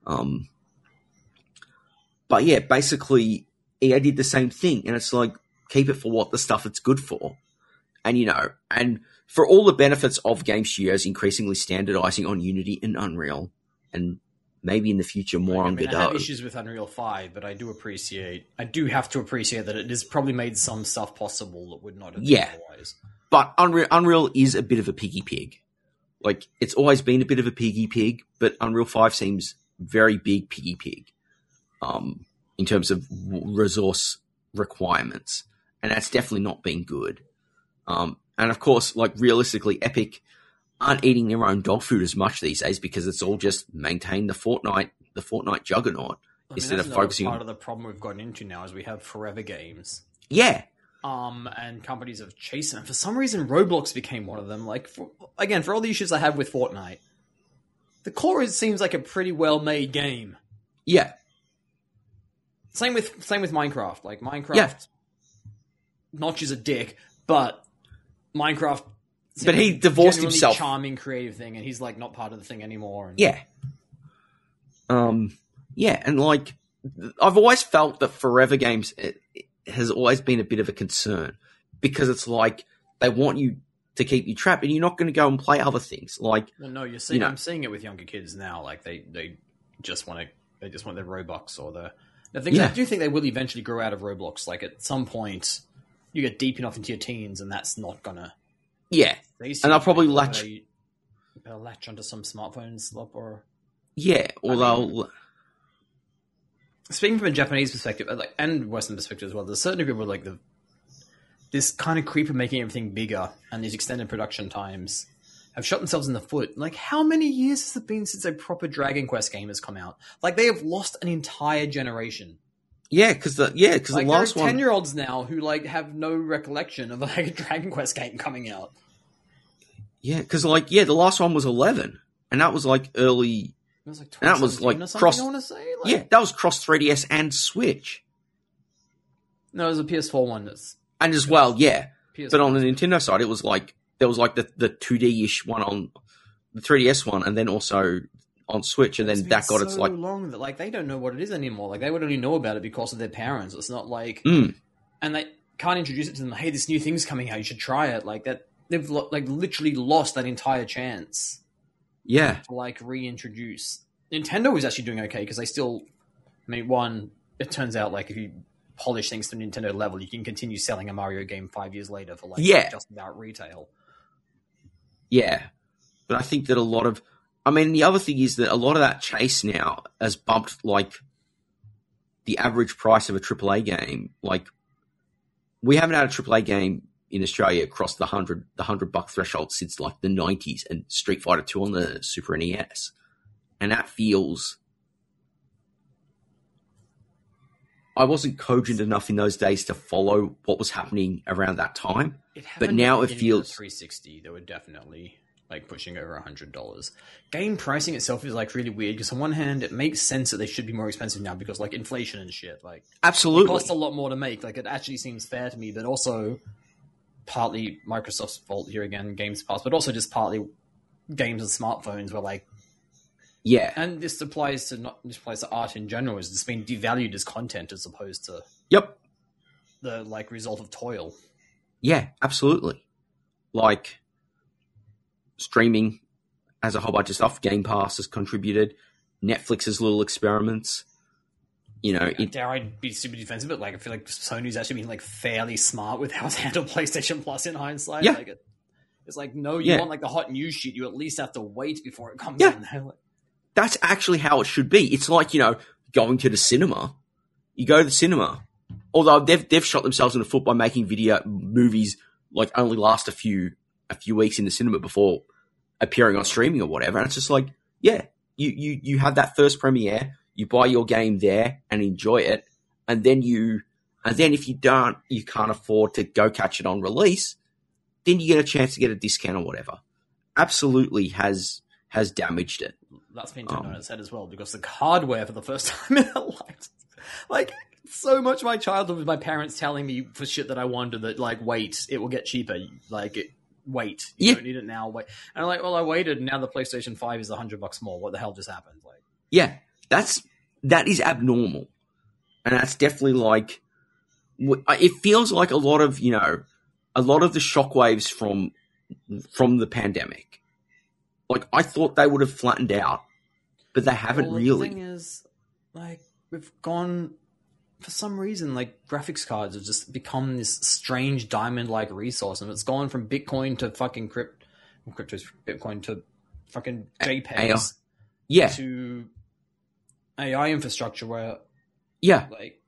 But yeah, basically EA did the same thing, and it's like, keep it for what the stuff it's good for. And, and for all the benefits of game studios increasingly standardizing on Unity and Unreal, and maybe in the future more on Godot. I have issues with Unreal 5, but I do have to appreciate that it has probably made some stuff possible that would not have been otherwise. But Unreal is a bit of a piggy pig. Like, it's always been a bit of a piggy pig, but Unreal 5 seems very big piggy pig in terms of resource requirements. And that's definitely not been good. And of course, like, realistically, Epic aren't eating their own dog food as much these days, because it's all just maintain the Fortnite juggernaut instead of focusing on. Part of the problem we've gotten into now is we have Forever Games. Yeah. And companies have chased them. For some reason, Roblox became one of them. Like, for all the issues I have with Fortnite, the core seems like a pretty well-made game. Yeah. Same with Minecraft. Like, Minecraft, Notch is a dick, but Minecraft. But he divorced himself. Charming, creative thing, and he's like not part of the thing anymore. And... Yeah. Yeah, and like, I've always felt that Forever Games has always been a bit of a concern, because it's like they want you to keep you trapped, and you're not going to go and play other things. Like, well, no, I'm seeing it with younger kids now. Like, they just want their Robux or the things. I do think they will eventually grow out of Roblox. Like, at some point, you get deep enough into your teens, and that's not gonna. Yeah, and I'll probably latch onto some smartphone slop or. Yeah, or speaking from a Japanese perspective, and Western perspective as well, there's a certain degree where this kind of creep of making everything bigger and these extended production times have shot themselves in the foot. Like, how many years has it been since a proper Dragon Quest game has come out? Like, they have lost an entire generation. Yeah, because the last there are one 10-year-olds now who have no recollection of a Dragon Quest game coming out. Yeah, because the last one was 11, and that was early. It was like 2017 that was cross. I want to say, that was cross 3DS and Switch. No, it was a PS4 one and as well, yeah. PS4. But on the Nintendo side, it was there was the 2D-ish one on the 3DS one, and then also on Switch, and then that got so long that they don't know what it is anymore. They would only know about it because of their parents. It's not and they can't introduce it to them. Hey, this new thing's coming out. You should try it. Like that, they've literally lost that entire chance. Yeah, to reintroduce. Nintendo is actually doing okay because they still. I mean, one, it turns out if you polish things to Nintendo level, you can continue selling a Mario game 5 years later for just about retail. Yeah, but I think that a lot of. I mean, the other thing is that a lot of that chase now has bumped the average price of a AAA game. We haven't had a AAA game in Australia cross the $100 threshold since the 90s, and Street Fighter 2 on the Super NES, and that feels. I wasn't cogent enough in those days to follow what was happening around that time, but now it feels 360. They were definitely. Pushing over $100. Game pricing itself is really weird because on one hand it makes sense that they should be more expensive now because inflation and shit. Absolutely, it costs a lot more to make. It actually seems fair to me, but also partly Microsoft's fault here again, Games Pass, but also just partly games and smartphones were yeah. And this applies to art in general. Is it's been devalued as content as opposed to the result of toil. Yeah, absolutely. Streaming has a whole bunch of stuff. Game Pass has contributed. Netflix's little experiments. Dare I be super defensive, but I feel like Sony's actually been fairly smart with how it's handled PlayStation Plus in hindsight. Yeah. It's no, you want the hot news shit, you at least have to wait before it comes in there. That's actually how it should be. It's going to the cinema. You go to the cinema. Although they've shot themselves in the foot by making movies only last a few weeks in the cinema before appearing on streaming or whatever. And it's just Yeah, you have that first premiere, you buy your game there and enjoy it, and then if you can't afford to go catch it on release, then you get a chance to get a discount or whatever. Absolutely has damaged it. That's been turned on its head as well, because the hardware for the first time in our lives, like, so much of my childhood was my parents telling me for shit that I wanted that, like, wait, it will get cheaper. Like, wait, you don't need it now. Wait, and I'm like, well, I waited, and now the PlayStation 5 is $100 more. What the hell just happened? Like, yeah, that is abnormal, and that's definitely like, it feels like a lot of the shockwaves from the pandemic. Like, I thought they would have flattened out, but they haven't really. The thing is, like, we've gone, for some reason, like, graphics cards have just become this strange diamond-like resource, and it's gone from Bitcoin to fucking Bitcoin to fucking JPEGs to AI infrastructure where, like,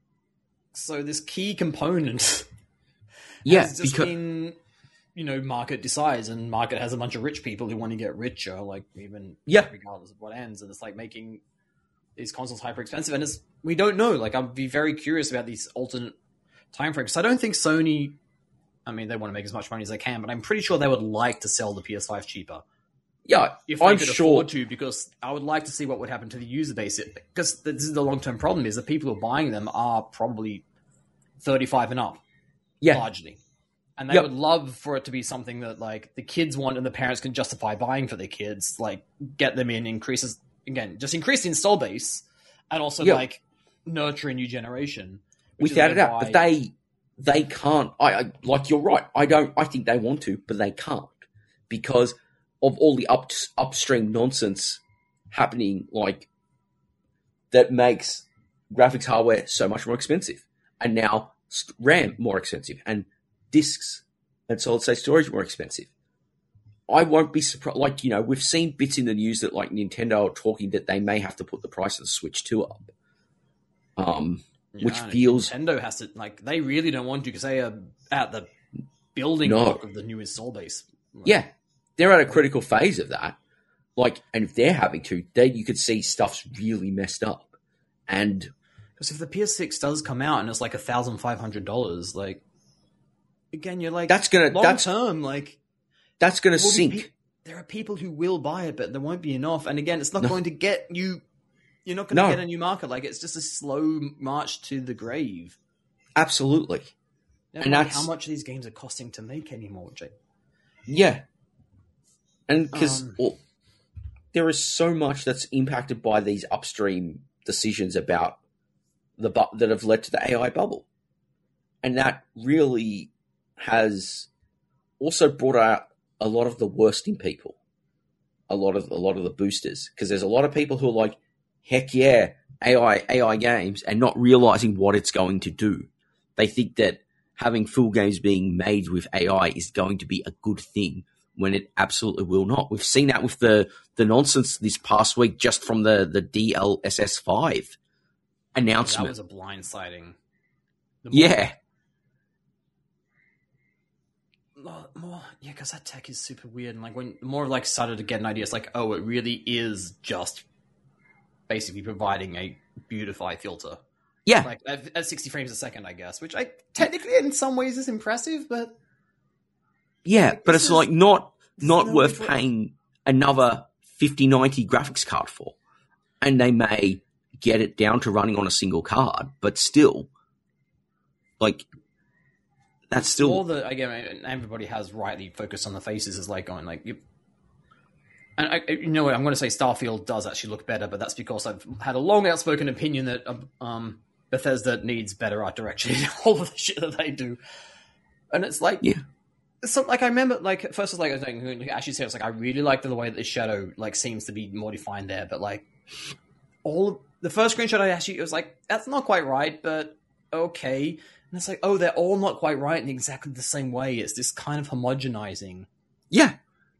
so this key component has just been, market decides, and market has a bunch of rich people who want to get richer, like, even regardless of what ends, and it's like making these consoles hyper expensive, and we don't know. Like, I'd be very curious about these alternate time frames. So I don't think Sony, I mean, they want to make as much money as they can, but I'm pretty sure they would like to sell the PS5 cheaper. Yeah, if they could afford to, because I would like to see what would happen to the user base. Because this is the long-term problem, is the people who are buying them are probably 35 and up, largely. And they would love for it to be something that, like, the kids want and the parents can justify buying for their kids, like, get them in, increase the install base, and also, like, nurture a new generation. Without a doubt. But they can't. Like, you're right. I think they want to, but they can't, because of all the upstream nonsense happening, like, that makes graphics hardware so much more expensive, and now RAM more expensive, and discs and solid-state storage more expensive. I won't be surprised. Like, we've seen bits in the news that, like, Nintendo are talking that they may have to put the price of the Switch 2 up. Which feels... Nintendo has to, like, they really don't want to, because they are at the building block of the new install base. Like, yeah, they're at a critical phase of that. Like, and if they're having to, then you could see stuff's really messed up. And... because if the PS6 does come out and it's like $1,500, like, again, you're like, that's long-term, like... that's going to sink. There are people who will buy it, but there won't be enough. And again, it's not going to get you... You're not going to get a new market. Like, it's just a slow march to the grave. Absolutely. And that's how much these games are costing to make anymore, Jake. Yeah. And because there is so much that's impacted by these upstream decisions about that have led to the AI bubble. And that really has also brought out a lot of the worst in people. A lot of the boosters. Because there's a lot of people who are like, heck yeah, AI games, and not realizing what it's going to do. They think that having full games being made with AI is going to be a good thing, when it absolutely will not. We've seen that with the nonsense this past week, just from the DLSS 5 announcement. That was a blindsiding. Because that tech is super weird, and like when more like started to get an idea, it's like, oh, it really is just basically providing a beautify filter. Yeah, like at 60 frames a second, I guess, which technically in some ways is impressive, but but it's like not worth paying another 5090 graphics card for, and they may get it down to running on a single card, but still, like, that's still all the again. Everybody has rightly focused on the faces is like going like you. And you know what? I'm going to say Starfield does actually look better, but that's because I've had a long outspoken opinion that Bethesda needs better art direction in all of the shit that they do. And it's like, so like I remember, like at first, it's like actually say it's like I really like the way that the shadow like seems to be more defined there, but like the first screenshot it was like that's not quite right, but okay. And it's like, oh, they're all not quite right in exactly the same way. It's this kind of homogenizing. Yeah.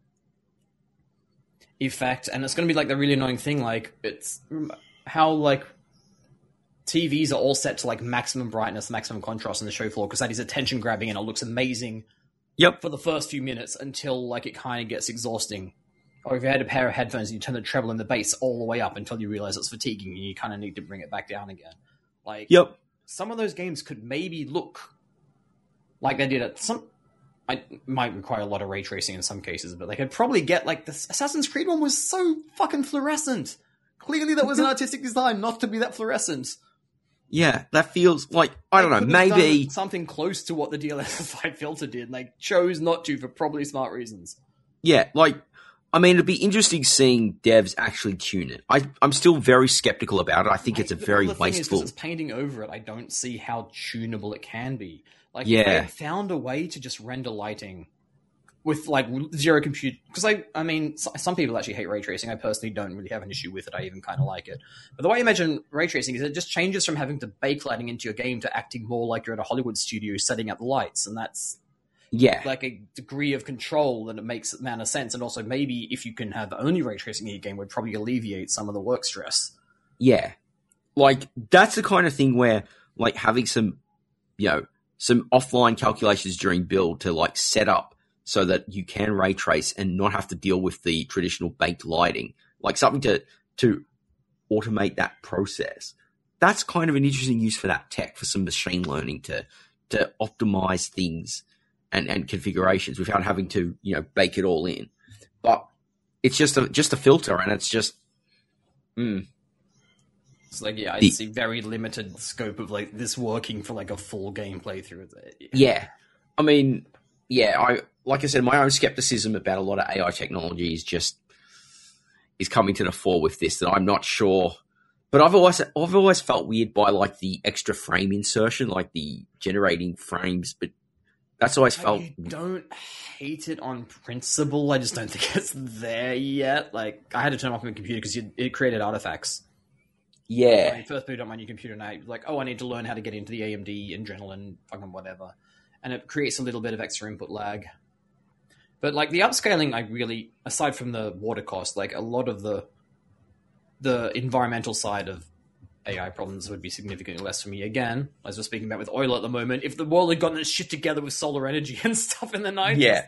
Effect, and it's going to be like the really annoying thing, like it's how like TVs are all set to like maximum brightness, maximum contrast on the show floor, because that is attention grabbing and it looks amazing for the first few minutes until like it kind of gets exhausting Or if you had a pair of headphones and you turn the treble and the bass all the way up until you realize it's fatiguing and you kind of need to bring it back down again. Like, Yep. some of those games could maybe look like they did at some. I might require a lot of ray tracing in some cases, but they could probably get like the Assassin's Creed one was so fucking fluorescent. Clearly, that was an artistic design not to be that fluorescent. Yeah, that feels like, I don't know, maybe something close to what the DLSS filter did. And they chose not to for probably smart reasons. Yeah, like, I mean, it'd be interesting seeing devs actually tune it. I'm still very skeptical about it. I think it's a very wasteful. It's painting over it. I don't see how tunable it can be. Like, Yeah. if they had found a way to just render lighting with like zero compute, because I mean, some people actually hate ray tracing. I personally don't really have an issue with it. I even kind of like it. But the way I imagine ray tracing is it just changes from having to bake lighting into your game to acting more like you're at a Hollywood studio setting up the lights, and that's like a degree of control that it makes amount of sense. And also maybe if you can have only ray tracing in your game, would probably alleviate some of the work stress. Yeah. Like, that's the kind of thing where, like, having some, you know, some offline calculations during build to, like, set up so that you can ray trace and not have to deal with the traditional baked lighting, like something to automate that process. That's kind of an interesting use for that tech, for some machine learning to optimize things and configurations without having to, you know, bake it all in. But it's just a filter, and it's just It's like, yeah, I see very limited scope of like this working for like a full game playthrough. Yeah. I mean, yeah, like I said, my own skepticism about a lot of AI technology is coming to the fore with this, that I'm not sure. But I've always felt weird by like the extra frame insertion, like the generating frames, but that's always felt. I don't hate it on principle. I just don't think it's there yet. Like, I had to turn off my computer because it created artifacts. Yeah. When I first booted up my new computer, and I was like, oh, I need to learn how to get into the AMD Adrenalin, fucking whatever. And it creates a little bit of extra input lag. But like the upscaling, I really, aside from the water cost, like a lot of the environmental side of AI problems would be significantly less for me. Again, as we're speaking about with oil at the moment, if the world had gotten its shit together with solar energy and stuff in the 90s, yeah.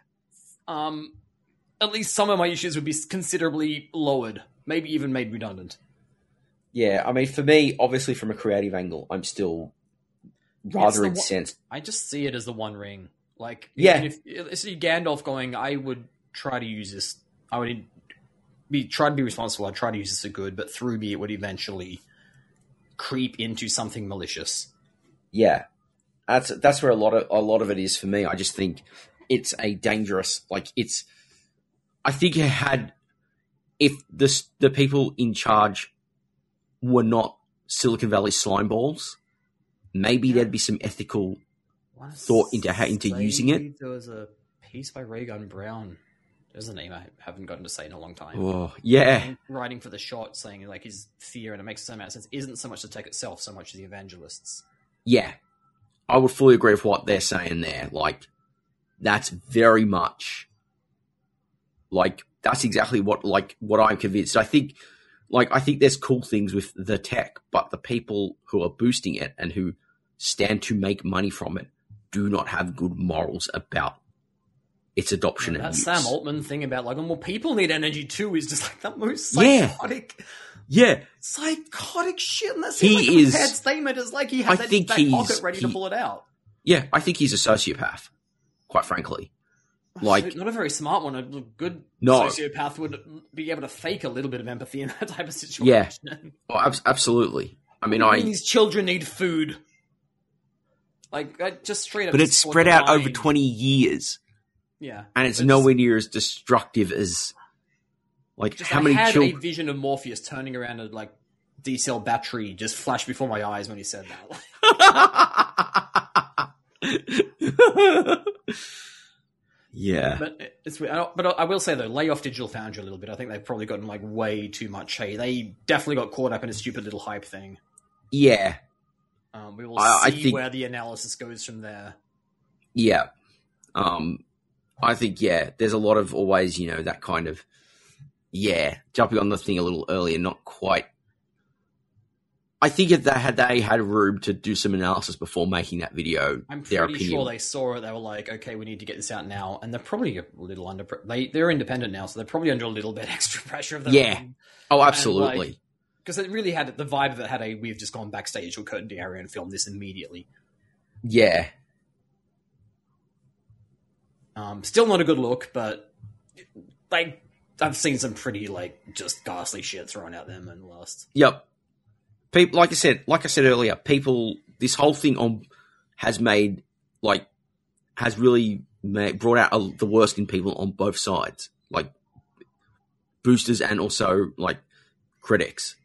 At least some of my issues would be considerably lowered, maybe even made redundant. Yeah, I mean, for me, obviously from a creative angle, I'm still rather incensed. I just see it as the One Ring. Like, yeah. If see Gandalf going, I would try to use this. I would try to be responsible. I'd try to use this for good, but through me, it would eventually creep into something malicious. Yeah, that's where a lot of it is for me. I just think it's a dangerous. Like, it's. I think if the people in charge were not Silicon Valley slime balls, maybe there'd be some ethical thought into using it. There was a piece by Raygun Brown. There's a name I haven't gotten to say in a long time. Oh, yeah. Writing for The Shot, saying like his fear, and it makes so much sense, isn't so much the tech itself, so much as the evangelists. Yeah. I would fully agree with what they're saying there. Like, that's very much like, that's exactly what I'm convinced. I think there's cool things with the tech, but the people who are boosting it and who stand to make money from it do not have good morals about its adoption and use. That Sam Altman thing about like, well, people need energy too is just like the most psychotic, psychotic shit. And that's like a prepared statement. Is like he had that in his back pocket ready to pull it out. Yeah, I think he's a sociopath, quite frankly. Like, not a very smart one. A good sociopath would be able to fake a little bit of empathy in that type of situation. Yeah, absolutely. I mean, these children need food. Like, I just straight up. But it's spread out over 20 years. Yeah, and it's nowhere near as destructive as like how many children. I had a vision of Morpheus turning around and like D-cell battery just flashed before my eyes when he said that. Yeah, but it's weird. But I will say though, lay off Digital Foundry a little bit. I think they've probably gotten like way too much hate. They definitely got caught up in a stupid little hype thing. Yeah, we will see where the analysis goes from there. Yeah, I think there's a lot of always that kind of jumping on the thing a little earlier, not quite. I think if they had room to do some analysis before making that video, I'm their pretty opinion. sure they saw it. They were like, okay, we need to get this out now. And they're probably a little under... They're independent now, so they're probably under a little bit extra pressure of their Yeah. own. Oh, absolutely. Because it really had the vibe that had we've just gone backstage to a curtain area and filmed this immediately. Yeah. Still not a good look, but like I've seen some pretty just ghastly shit thrown at them in the last. Yep. People, like I said earlier, this whole thing has really brought out the worst in people on both sides, like boosters and also like critics.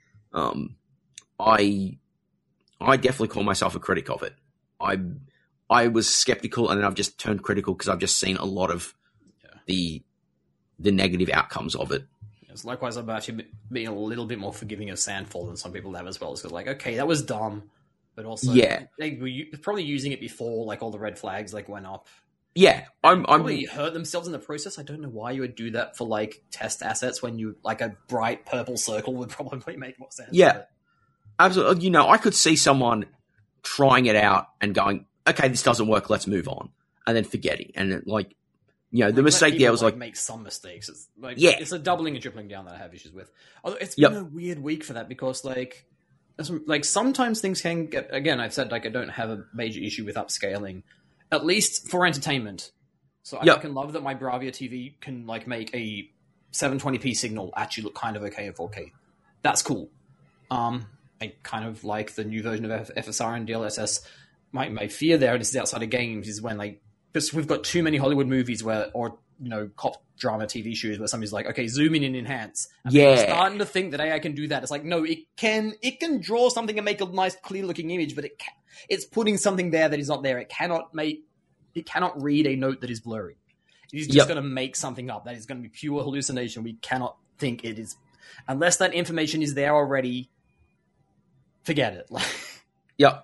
I definitely call myself a critic of it. I was skeptical, and then I've just turned critical because I've just seen a lot of the negative outcomes of it. Yes, likewise, I'm actually being a little bit more forgiving of Sandfall than some people have as well. It's okay, that was dumb, but also they were probably using it before all the red flags went up. Yeah, I'm probably hurt themselves in the process. I don't know why you would do that for test assets when you a bright purple circle would probably make more sense. Yeah, absolutely. I could see someone trying it out and going, okay, this doesn't work, let's move on, and then forgetting. And the mistake there was make some mistakes. It's it's a doubling and tripling down that I have issues with. Although it's been a weird week for that because sometimes things can get. Again, I've said I don't have a major issue with upscaling, at least for entertainment. So I can love that my Bravia TV can make a 720p signal actually look kind of okay in 4K. That's cool. I kind of like the new version of FSR and DLSS. My fear there, and this is outside of games, is when because we've got too many Hollywood movies or cop drama TV shows where somebody's like, okay, zoom in and enhance. And I'm starting to think that AI can do that. It's no, it can draw something and make a nice, clear looking image, but it's putting something there that is not there. It cannot read a note that is blurry. It is just going to make something up that is going to be pure hallucination. We cannot think it is, unless that information is there already. Forget it. Yep.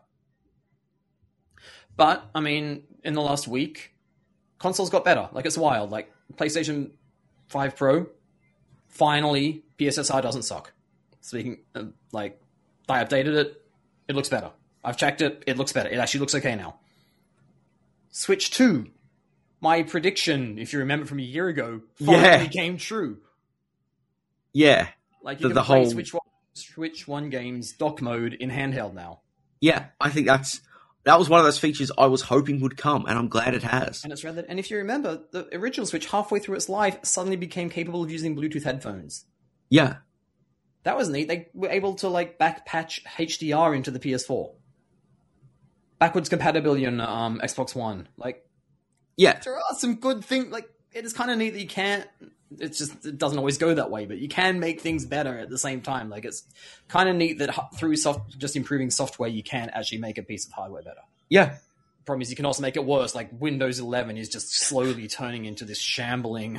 But, I mean, in the last week, consoles got better. It's wild. PlayStation 5 Pro, finally, PSSR doesn't suck. Speaking of, I updated it, it looks better. I've checked it, it looks better. It actually looks okay now. Switch 2, my prediction, if you remember from a year ago, finally came true. Yeah. You can play Switch 1 games, dock mode, in handheld now. Yeah, I think that was one of those features I was hoping would come, and I'm glad it has. And if you remember, the original Switch, halfway through its life, suddenly became capable of using Bluetooth headphones. Yeah. That was neat. They were able to backpatch HDR into the PS4. Backwards compatibility on Xbox One. There are some good things. It is kind of neat that you can't. It doesn't always go that way, but you can make things better at the same time. It's kind of neat that through just improving software, you can actually make a piece of hardware better. Yeah. Problem is, you can also make it worse. Windows 11 is just slowly turning into this shambling,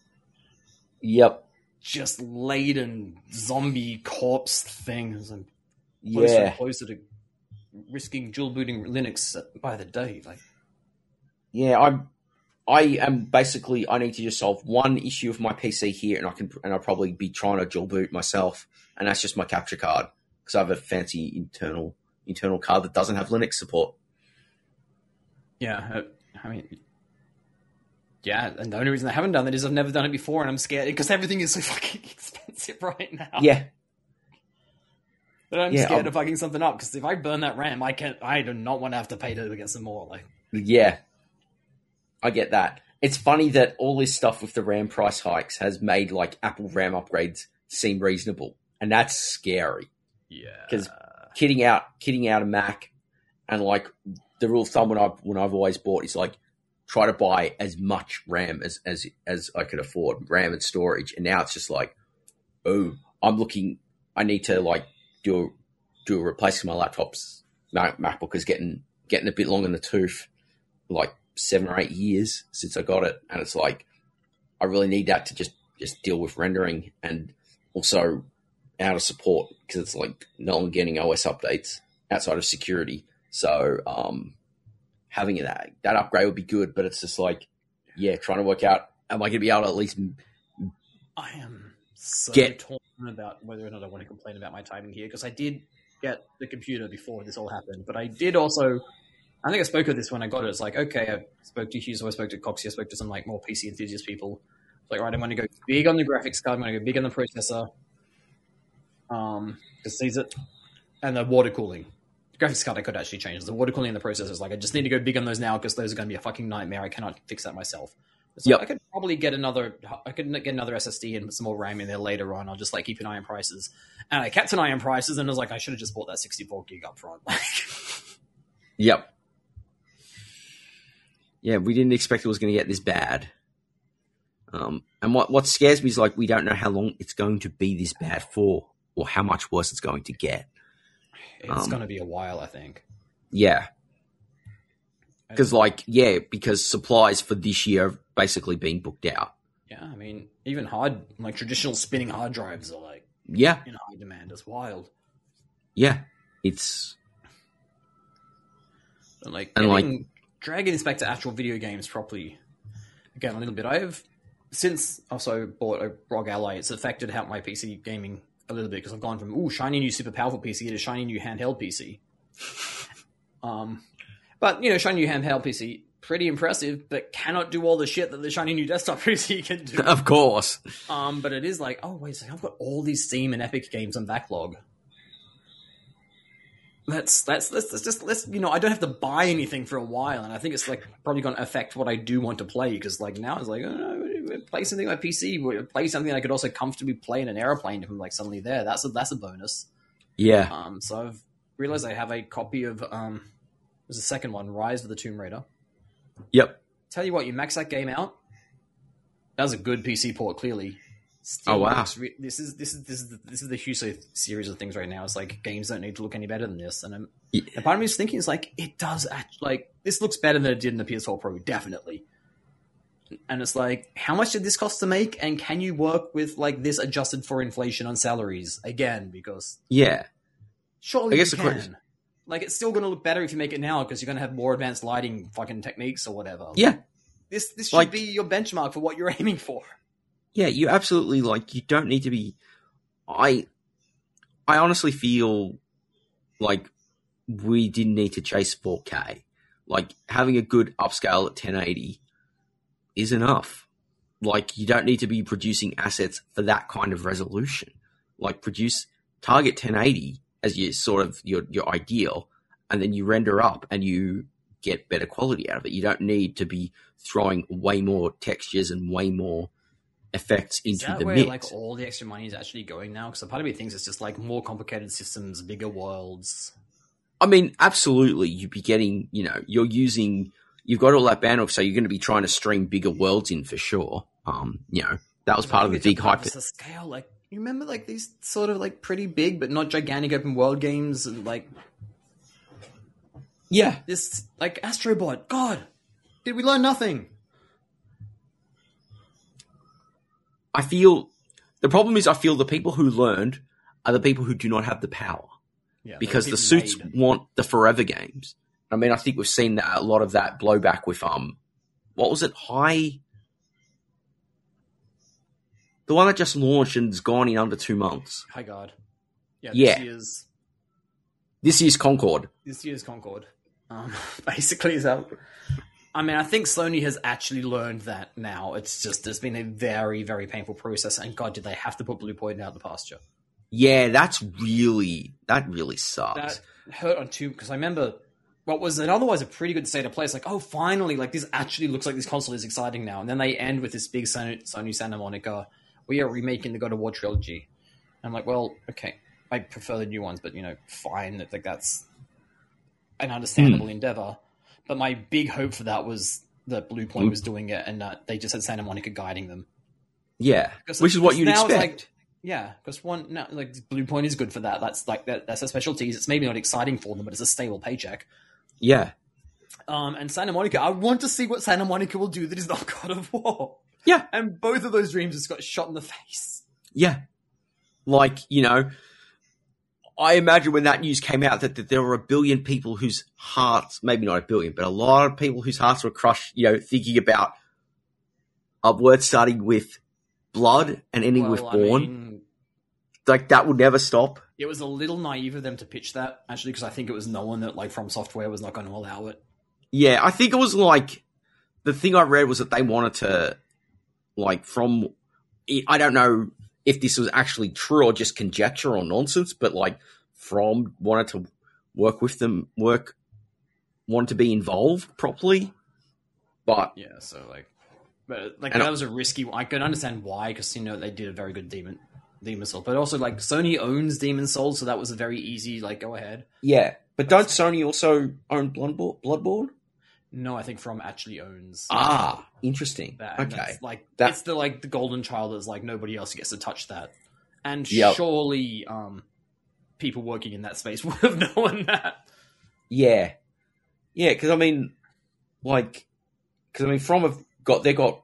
just laden zombie corpse thing. I'm closer and closer to risking dual booting Linux by the day. I am basically, I need to just solve one issue with my PC here, and I'll probably be trying to dual boot myself, and that's just my capture card, because I have a fancy internal card that doesn't have Linux support. Yeah, and the only reason I haven't done that is I've never done it before, and I'm scared because everything is so fucking expensive right now. Yeah. But I'm scared of fucking something up, because if I burn that RAM, I do not want to have to pay to get some more. Yeah. I get that. It's funny that all this stuff with the RAM price hikes has made Apple RAM upgrades seem reasonable, and that's scary. Yeah, because kitting out a Mac, and the rule of thumb when I've always bought is try to buy as much RAM as I could afford, RAM and storage, and now it's just I need to do a replacement. My laptop's MacBook is getting a bit long in the tooth, 7 or 8 years since I got it, and it's I really need that to just deal with rendering, and also out of support, because it's no one getting OS updates outside of security. So having that upgrade would be good, but it's just trying to work out, am I going to be able to at least I am so torn about whether or not I want to complain about my timing here, because I did get the computer before this all happened. But I did also, I think I spoke of this when I got it. It's like, okay, I spoke to Hughes, I spoke to Coxie, I spoke to some like more PC enthusiast people. It's like, right, I'm going to go big on the graphics card, I'm going to go big on the processor, because these are, and the water cooling. The graphics card I could actually change. The water cooling and the processors, like I just need to go big on those now because those are going to be a fucking nightmare. I cannot fix that myself. So I could probably get another SSD and put some more RAM in there later on. I'll just like keep an eye on prices. And I kept an eye on prices and I was like, I should have just bought that 64 gig up front. Yep. Yeah, we didn't expect it was going to get this bad. And what scares me is like we don't know how long it's going to be this bad for, or how much worse it's going to get. It's going to be a while, I think. Yeah. Because supplies for this year have basically been booked out. Yeah, I mean, even traditional spinning hard drives are like in high demand. It's wild. Yeah, it's dragging this back to actual video games properly. Again, a little bit. I have since also bought a ROG Ally. It's affected how my PC gaming a little bit because I've gone from shiny new super powerful PC to shiny new handheld PC. But shiny new handheld PC, pretty impressive, but cannot do all the shit that the shiny new desktop PC can do. Of course. But it is like, oh wait a second, I've got all these Steam and Epic games on backlog. Let's I don't have to buy anything for a while, and I think it's like probably going to affect what I do want to play because like now it's like play something on my PC, play something I could also comfortably play in an airplane if I'm like suddenly there. That's a bonus. Yeah. So I've realized I have a copy of there's a second one, Rise of the Tomb Raider. Yep. Tell you what, you max that game out. That was a good PC port, clearly. Still wow! This is the Huso series of things right now. It's like games don't need to look any better than this, and part of me is thinking, it's like it does this looks better than it did in the PS4 Pro, definitely. And it's like, how much did this cost to make, and can you work with like this adjusted for inflation on salaries again? Because surely you can. Like, it's still going to look better if you make it now because you're going to have more advanced lighting fucking techniques or whatever. Yeah. This should be your benchmark for what you're aiming for. Yeah, you absolutely, you don't need to be... I honestly feel like we didn't need to chase 4K. Like, having a good upscale at 1080 is enough. Like, you don't need to be producing assets for that kind of resolution. Like, target 1080 as your sort of your ideal, and then you render up and you get better quality out of it. You don't need to be throwing way more textures and way more effects into the mix. Is that where like all the extra money is actually going now? Because part of me thinks it's just like more complicated systems, bigger worlds. I mean, absolutely. You'd be getting, you've got all that bandwidth, so you're going to be trying to stream bigger worlds in for sure. That was part of the big hype. The scale, like, you remember like these sort of like pretty big but not gigantic open world games, and like, this like Astrobot. God, did we learn nothing? The problem is I feel the people who learned are the people who do not have the power. Yeah, because the suits want the forever games. I mean, I think we've seen a lot of that blowback with what was it? The one that just launched and is gone in under 2 months. High Guard. Yeah. This year's Concord. Basically, I mean, I think Sony has actually learned that now. It's just, there's been a very, very painful process, and God, did they have to put Blue Point out the pasture. Yeah, that really sucks. That hurt on two, because I remember what was otherwise a pretty good state of play. It's like, oh, finally, like, this actually looks like this console is exciting now. And then they end with this big Sony Santa Monica, we are remaking the God of War trilogy. And I'm like, well, okay, I prefer the new ones, but, fine. Like, that's an understandable endeavor. But my big hope for that was that Blue Point was doing it, and they just had Santa Monica guiding them. Yeah, which is what you'd expect. Like, yeah, because Blue Point is good for that. That's like that's a specialty. It's maybe not exciting for them, but it's a stable paycheck. Yeah. And Santa Monica, I want to see what Santa Monica will do that is not God of War. Yeah. And both of those dreams just got shot in the face. Yeah. Like, I imagine when that news came out that there were a billion people whose hearts, maybe not a billion, but a lot of people whose hearts were crushed, thinking about a word starting with blood and ending with born. Like, that would never stop. It was a little naive of them to pitch that, actually, because I think it was known that like From Software was not going to allow it. Yeah, I think it was like the thing I read was that they wanted to like from. I don't know if this was actually true or just conjecture or nonsense, but like From wanted to work with them, wanted to be involved properly, but yeah, so like, but like that was a risky. I can understand why, because they did a very good Demon Souls, but also like Sony owns Demon Souls, so that was a very easy like go ahead. Yeah, but don't Sony also own Bloodborne? No, I think From actually owns. Interesting. That, okay, it's the golden child that's like nobody else gets to touch that, and surely people working in that space would have known that. Yeah, because From have got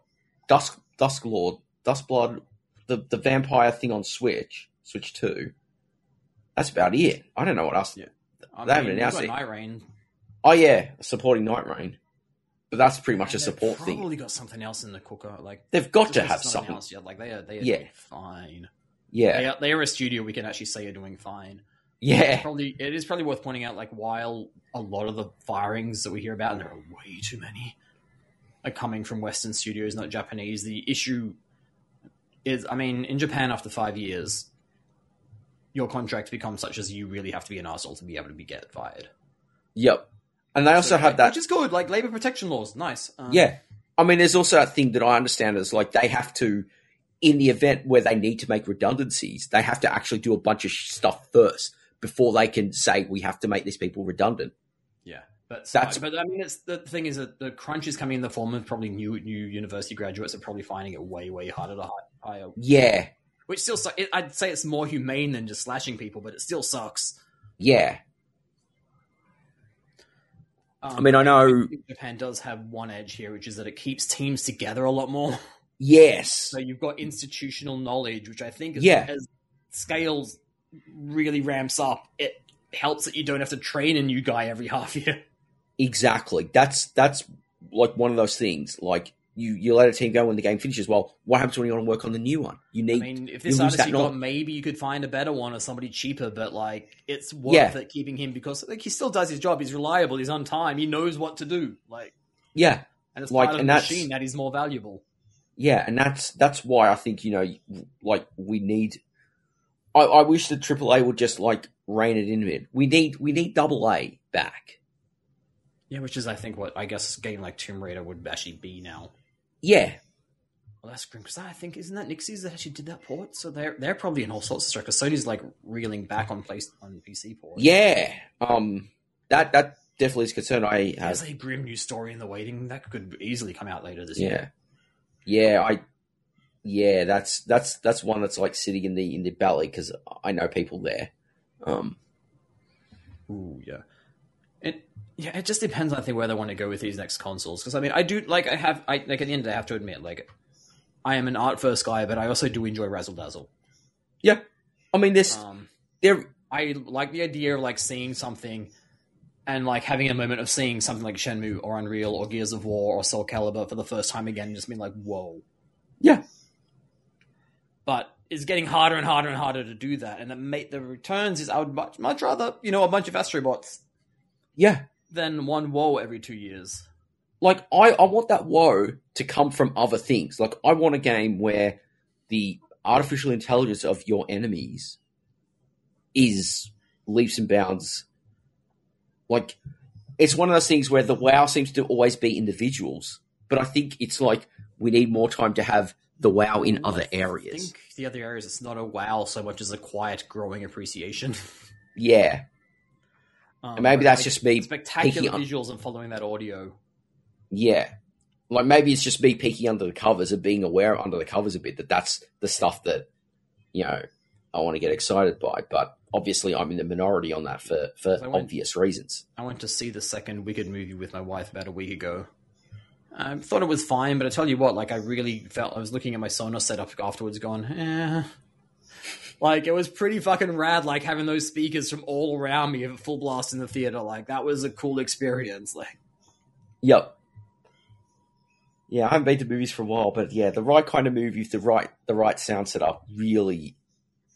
Duskblood, the vampire thing on Switch 2. That's about it. I don't know what else. Yeah, they haven't announced it. Night Rain. Oh yeah, supporting Night Rain, but that's pretty much a support thing. Probably got something else in the cooker. Like they've got to have something else yet. Like they are doing fine. Yeah, they are a studio we can actually say are doing fine. Yeah, it is probably worth pointing out. Like while a lot of the firings that we hear about, and there are way too many, are coming from Western studios, not Japanese. The issue is, in Japan, after 5 years, your contract becomes such as you really have to be an arsehole to be able to get fired. Yep. And they also have that... Which is good, like labor protection laws. Nice. Yeah. There's also a thing that I understand is like they have to, in the event where they need to make redundancies, they have to actually do a bunch of stuff first before they can say we have to make these people redundant. Yeah. But it's the thing is that the crunch is coming in the form of probably new university graduates are probably finding it way, way harder to hire. Yeah. Which still sucks. I'd say it's more humane than just slashing people, but it still sucks. Yeah. I know Japan does have one edge here, which is that it keeps teams together a lot more. Yes. So you've got institutional knowledge, which I think as scales really ramps up, it helps that you don't have to train a new guy every half year. Exactly. That's like one of those things. Like you let a team go when the game finishes. Well, what happens when you want to work on the new one? You need. If this artist you got, maybe you could find a better one or somebody cheaper. But like, it's worth it keeping him because like he still does his job. He's reliable. He's on time. He knows what to do. Like, yeah, and it's part of the machine that he's more valuable. Yeah, and that's why I think like we need. I wish the AAA would just like rein it in a bit. We need AA back. Yeah, which is I think what I guess a game like Tomb Raider would actually be now. Yeah. Well, that's grim because I think isn't that Nixies that actually did that port? So they're probably in all sorts of stuff because Sony's like reeling back on PC ports. Yeah. That definitely is a concern. There's a grim new story in the waiting that could easily come out later this year. Yeah. That's one that's like sitting in the belly because I know people there. Ooh, yeah. It just depends, I think, where they want to go with these next consoles. Because I do at the end of the day, I have to admit, like, I am an art first guy, but I also do enjoy razzle dazzle. Yeah, I like the idea of like seeing something and like having a moment of seeing something like Shenmue or Unreal or Gears of War or Soul Calibur for the first time again, and just being like, whoa. Yeah. But it's getting harder and harder and harder to do that, and the returns is I would much rather a bunch of Astrobots. Yeah. Than one WoW every 2 years. Like, I want that WoW to come from other things. Like, I want a game where the artificial intelligence of your enemies is leaps and bounds. Like, it's one of those things where the WoW seems to always be individuals. But I think it's like we need more time to have the WoW in other areas. I think the other areas, it's not a WoW so much as a quiet, growing appreciation. Yeah. And maybe that's just me spectacular visuals and following that audio. Yeah. Like maybe it's just me peeking under the covers and being aware under the covers a bit that's the stuff that, I want to get excited by. But obviously I'm in the minority on that for obvious reasons. I went to see the second Wicked movie with my wife about a week ago. I thought it was fine, but I tell you what, like I really felt, I was looking at my Sonos setup afterwards going, Like, it was pretty fucking rad, like, having those speakers from all around me at full blast in the theater. Like, that was a cool experience. Like, yep. Yeah, I haven't been to movies for a while, but yeah, the right kind of movie with the right sound setup really,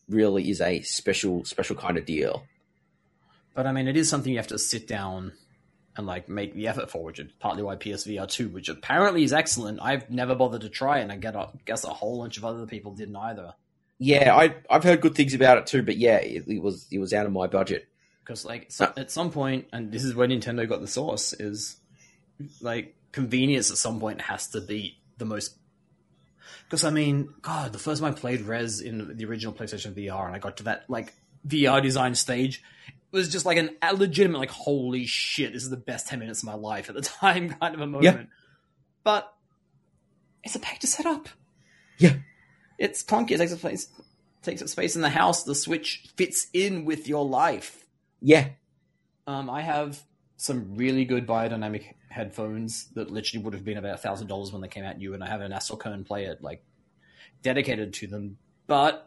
really is a special kind of deal. But I mean, it is something you have to sit down and like make the effort for, which is partly why PSVR 2, which apparently is excellent. I've never bothered to try it, and I guess a whole bunch of other people didn't either. Yeah, I've heard good things about it too, but yeah, it was out of my budget. Because like at some point, and this is where Nintendo got the sauce, is like convenience at some point has to be the most. Because I mean, God, the first time I played Rez in the original PlayStation VR, and I got to that like VR design stage, it was just like a legitimate like, holy shit, this is the best 10 minutes of my life at the time kind of a moment. Yeah. But it's a pain to set up. Yeah. It's clunky. It takes up space in the house. The Switch fits in with your life. Yeah. I have some really good biodynamic headphones that literally would have been about $1,000 when they came out new, and I have an Astral player like dedicated to them. But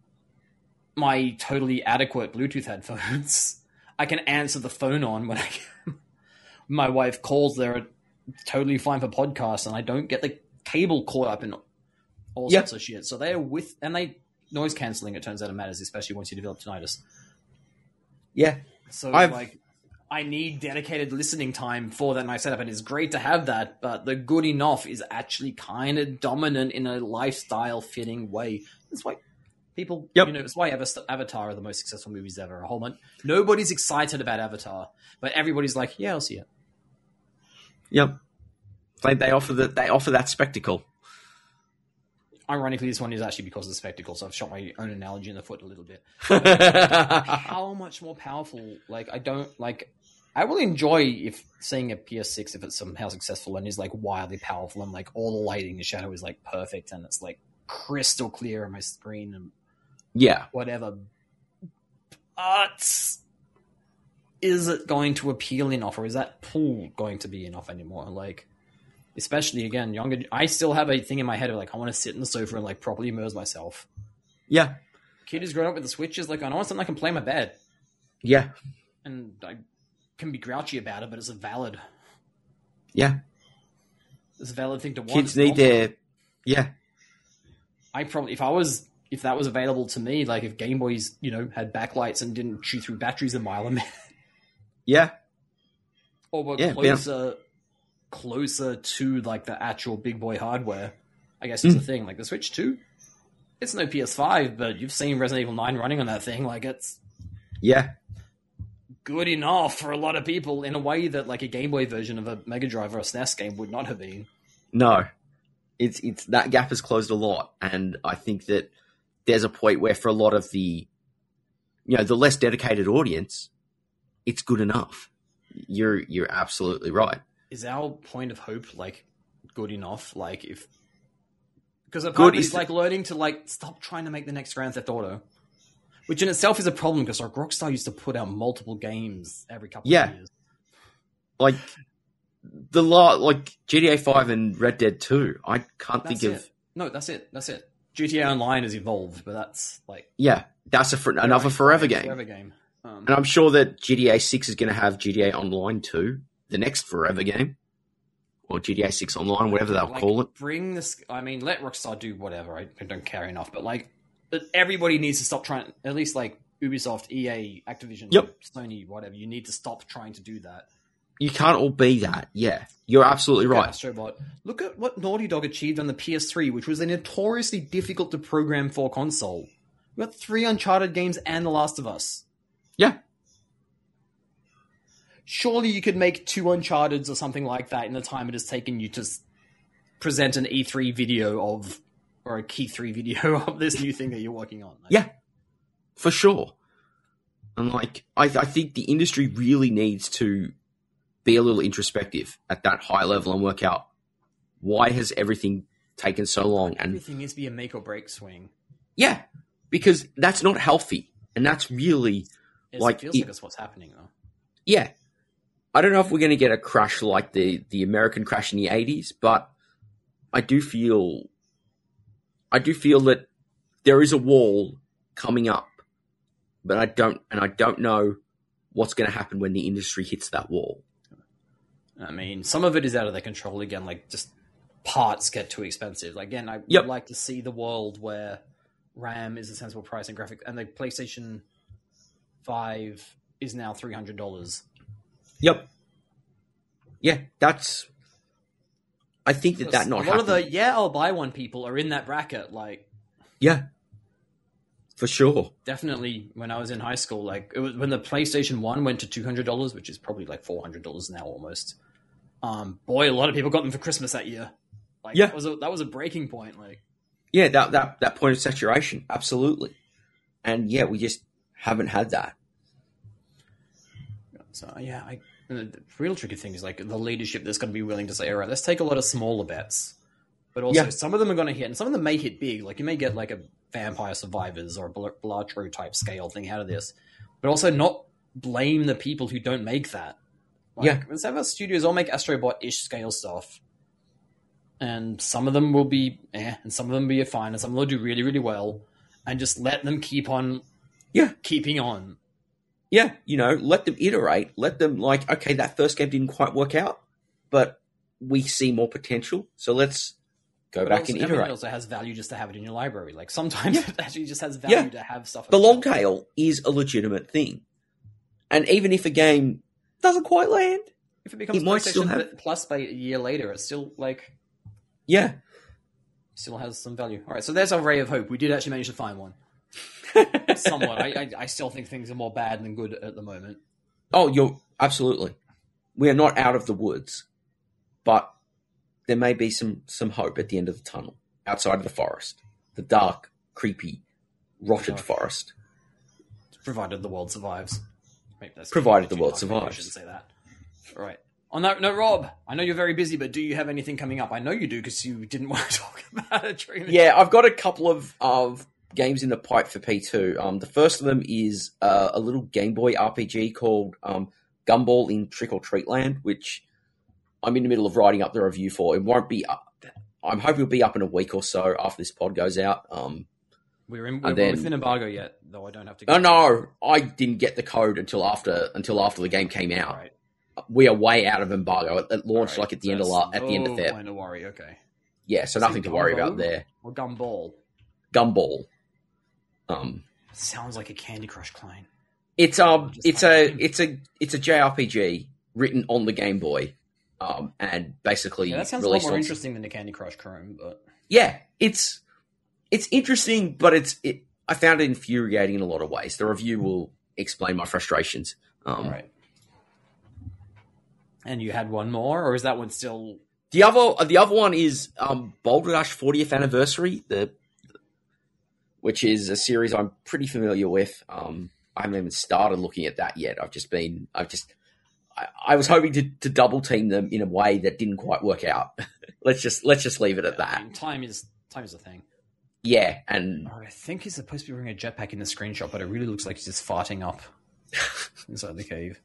my totally adequate Bluetooth headphones, I can answer the phone on when my wife calls. They're totally fine for podcasts, and I don't get the cable caught up in all sorts of shit. So they're noise cancelling, it turns out it matters, especially once you develop tinnitus. Yeah. So I need dedicated listening time for that nice setup, and it's great to have that, but the good enough is actually kind of dominant in a lifestyle fitting way. That's why people, it's why Avatar are the most successful movies ever. A whole bunch. Nobody's excited about Avatar, but everybody's like, yeah, I'll see it. Yep. They offer that spectacle. Ironically, this one is actually because of the spectacle, so I've shot my own analogy in the foot a little bit. How much more powerful? I will enjoy if seeing a PS6 if it's somehow successful and is like wildly powerful and like all the lighting, the shadow is like perfect and it's like crystal clear on my screen and whatever. But is it going to appeal enough, or is that pull going to be enough anymore? Like, especially again, younger. I still have a thing in my head of like, I want to sit in the sofa and like properly immerse myself. Yeah. Kid who's grown up with the Switch is like, I want something I can play in my bed. Yeah. And I can be grouchy about it, but it's a valid. Yeah. It's a valid thing to want. Kids need their. Yeah. I probably, if that was available to me, like if Game Boys, had backlights and didn't chew through batteries a mile a minute. Yeah. Or were closer to like the actual big boy hardware, I guess is the thing. Like the Switch 2, it's no PS5, but you've seen Resident Evil 9 running on that thing. Like it's good enough for a lot of people in a way that like a Game Boy version of a Mega Drive or a SNES game would not have been. No, it's that gap has closed a lot, and I think that there's a point where for a lot of the, the less dedicated audience, it's good enough. You're absolutely right. Is our point of hope like good enough? Like if because a part is like learning to like stop trying to make the next Grand Theft Auto, which in itself is a problem because like Rockstar used to put out multiple games every couple of years. Like like GTA 5 and Red Dead 2. I can't think of. No, that's it. GTA Online has evolved, but that's like that's another forever game. And I'm sure that GTA 6 is going to have GTA Online 2. The next forever game, or GTA 6 Online, whatever they'll call it. Bring this. I mean, let Rockstar do whatever. I don't care enough, but like, everybody needs to stop trying. At least like Ubisoft, EA, Activision, Sony, whatever. You need to stop trying to do that. You can't all be that. Yeah, you're absolutely right. Astrobot. Look at what Naughty Dog achieved on the PS3, which was a notoriously difficult to program for console. We got 3 Uncharted games and The Last of Us. Yeah. Surely you could make 2 Uncharteds or something like that in the time it has taken you to present an E3 video or a Key 3 video of this new thing that you're working on. Yeah, for sure. And like, I think the industry really needs to be a little introspective at that high level and work out why has everything taken so long. And everything needs to be a make or break swing. Yeah, because that's not healthy. And that's really it feels like it's what's happening though. Yeah. I don't know if we're going to get a crash like the American crash in the 80s, but I do feel that there is a wall coming up, but I don't know what's going to happen when the industry hits that wall. I mean, some of it is out of their control again, like just parts get too expensive. Again, I would like to see the world where RAM is a sensible price and graphics, and the PlayStation 5 is now $300. Yep. Yeah, that's. I think that not a lot of the I'll buy one people are in that bracket. Like, yeah, for sure. Definitely, when I was in high school, like it was when the PlayStation 1 went to $200, which is probably like $400 now almost. Boy, a lot of people got them for Christmas that year. Like, yeah, that was a breaking point. Like, yeah, that point of saturation, absolutely. And yeah, we just haven't had that. So yeah, the real tricky thing is like the leadership that's going to be willing to say, all right, let's take a lot of smaller bets, but also some of them are going to hit, and some of them may hit big. Like you may get like a Vampire Survivors or a Belatro type scale thing out of this, but also not blame the people who don't make that. Like, let's have our studios all make Astro Bot-ish scale stuff, and some of them will be and some of them will be fine, and some will do really, really well, and just let them keep on, keeping on. Yeah, let them iterate. Let them okay, that first game didn't quite work out, but we see more potential, so let's go back and iterate. It also has value just to have it in your library. Like sometimes it actually just has value to have stuff. The long tail is a legitimate thing, and even if a game doesn't quite land, if it becomes PlayStation Plus by a year later, it's still still has some value. All right, so there's our ray of hope. We did actually manage to find one. Somewhat. I still think things are more bad than good at the moment. Oh, you're absolutely. We are not out of the woods, but there may be some hope at the end of the tunnel, outside of the forest, the dark, creepy, rotted forest. Provided the world survives. Provided the world survives. I shouldn't say that. All right. On that note, Rob, I know you're very busy, but do you have anything coming up? I know you do because you didn't want to talk about it during the show. I've got a couple of games in the pipe for P2. The first of them is a little Game Boy RPG called Gumball in Trick or Treat Land, which I'm in the middle of writing up the review for. It won't be up. I'm hoping it'll be up in a week or so after this pod goes out. We're within embargo yet, though I don't have to. Oh no, I didn't get the code until after the game came out. Right. We are way out of embargo. It launched at the end of Feb. Point to worry. Okay. Yeah, so nothing to worry about there. Or Gumball. Gumball. Sounds like a Candy Crush clone. It's a JRPG written on the Game Boy, and basically that sounds a lot more interesting than the Candy Crush clone. But it's interesting, but I found it infuriating in a lot of ways. The review will explain my frustrations. All right. And you had one more, or is that one still? The other one is Boulder Dash 40th Anniversary, which is a series I'm pretty familiar with. I haven't even started looking at that yet. I was hoping to double team them in a way that didn't quite work out. let's just leave it at that. I mean, time is a thing. Yeah, and I think he's supposed to be wearing a jetpack in the screenshot, but it really looks like he's just farting up inside the cave.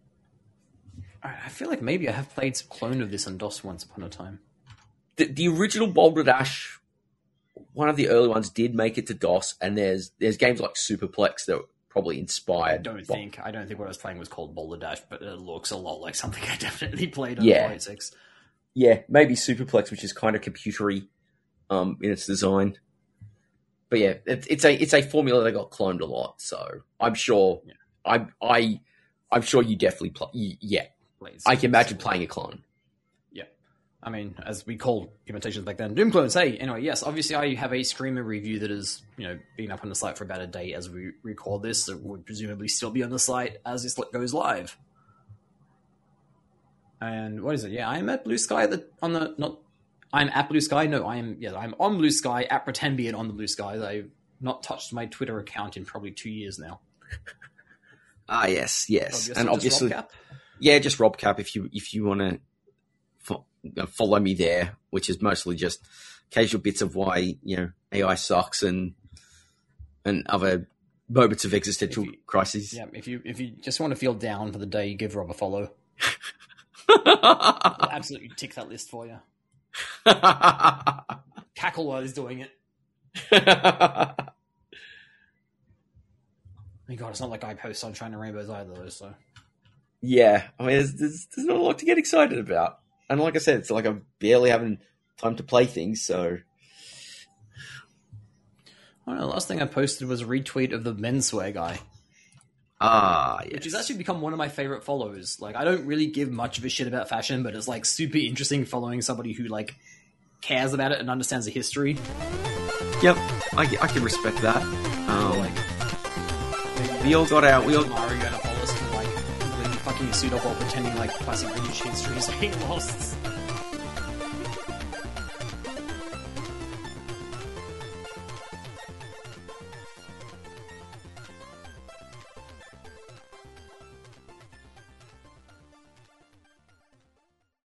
I feel like maybe I have played some clone of this on DOS once upon a time. The original Boulder Dash, one of the early ones, did make it to DOS, and there's games like Superplex that were probably inspired. I don't think what I was playing was called Boulder Dash, but it looks a lot like something I definitely played on 486. Yeah, maybe Superplex, which is kind of computery in its design. But yeah, it's a formula that got cloned a lot, so I'm sure I'm sure you definitely play. Yeah, I can imagine playing a clone. Yeah, I mean, as we called imitations back then, Doom clones. Hey, anyway, yes, obviously I have a Screamer review that has been up on the site for about a day as we record this. It would presumably still be on the site as this goes live. And what is it? Yeah, I'm at Blue Sky. I'm at Blue Sky. No, I'm on Blue Sky at Pretendbeard on the Blue Sky. I've not touched my Twitter account in probably 2 years now. Ah, yes, and obviously, Robcap? Just Robcap if you want to follow me there, which is mostly just casual bits of why AI sucks and other moments of existential crises. Yeah, if you just want to feel down for the day, give Rob a follow. I'll absolutely tick that list for you. Cackle while he's doing it. My God, it's not like I post Sunshine and Rainbows either, though. So yeah, I mean, there's not a lot to get excited about, and like I said, it's like I'm barely having time to play things. So, I don't know, the last thing I posted was a retweet of the menswear guy. Yes. Which has actually become one of my favorite follows. Like, I don't really give much of a shit about fashion, but it's like super interesting following somebody who like cares about it and understands the history. Yep, I can respect that. We all got out. We all Mario and Apollos for like completely fucking suit up while pretending like classic British history is being lost.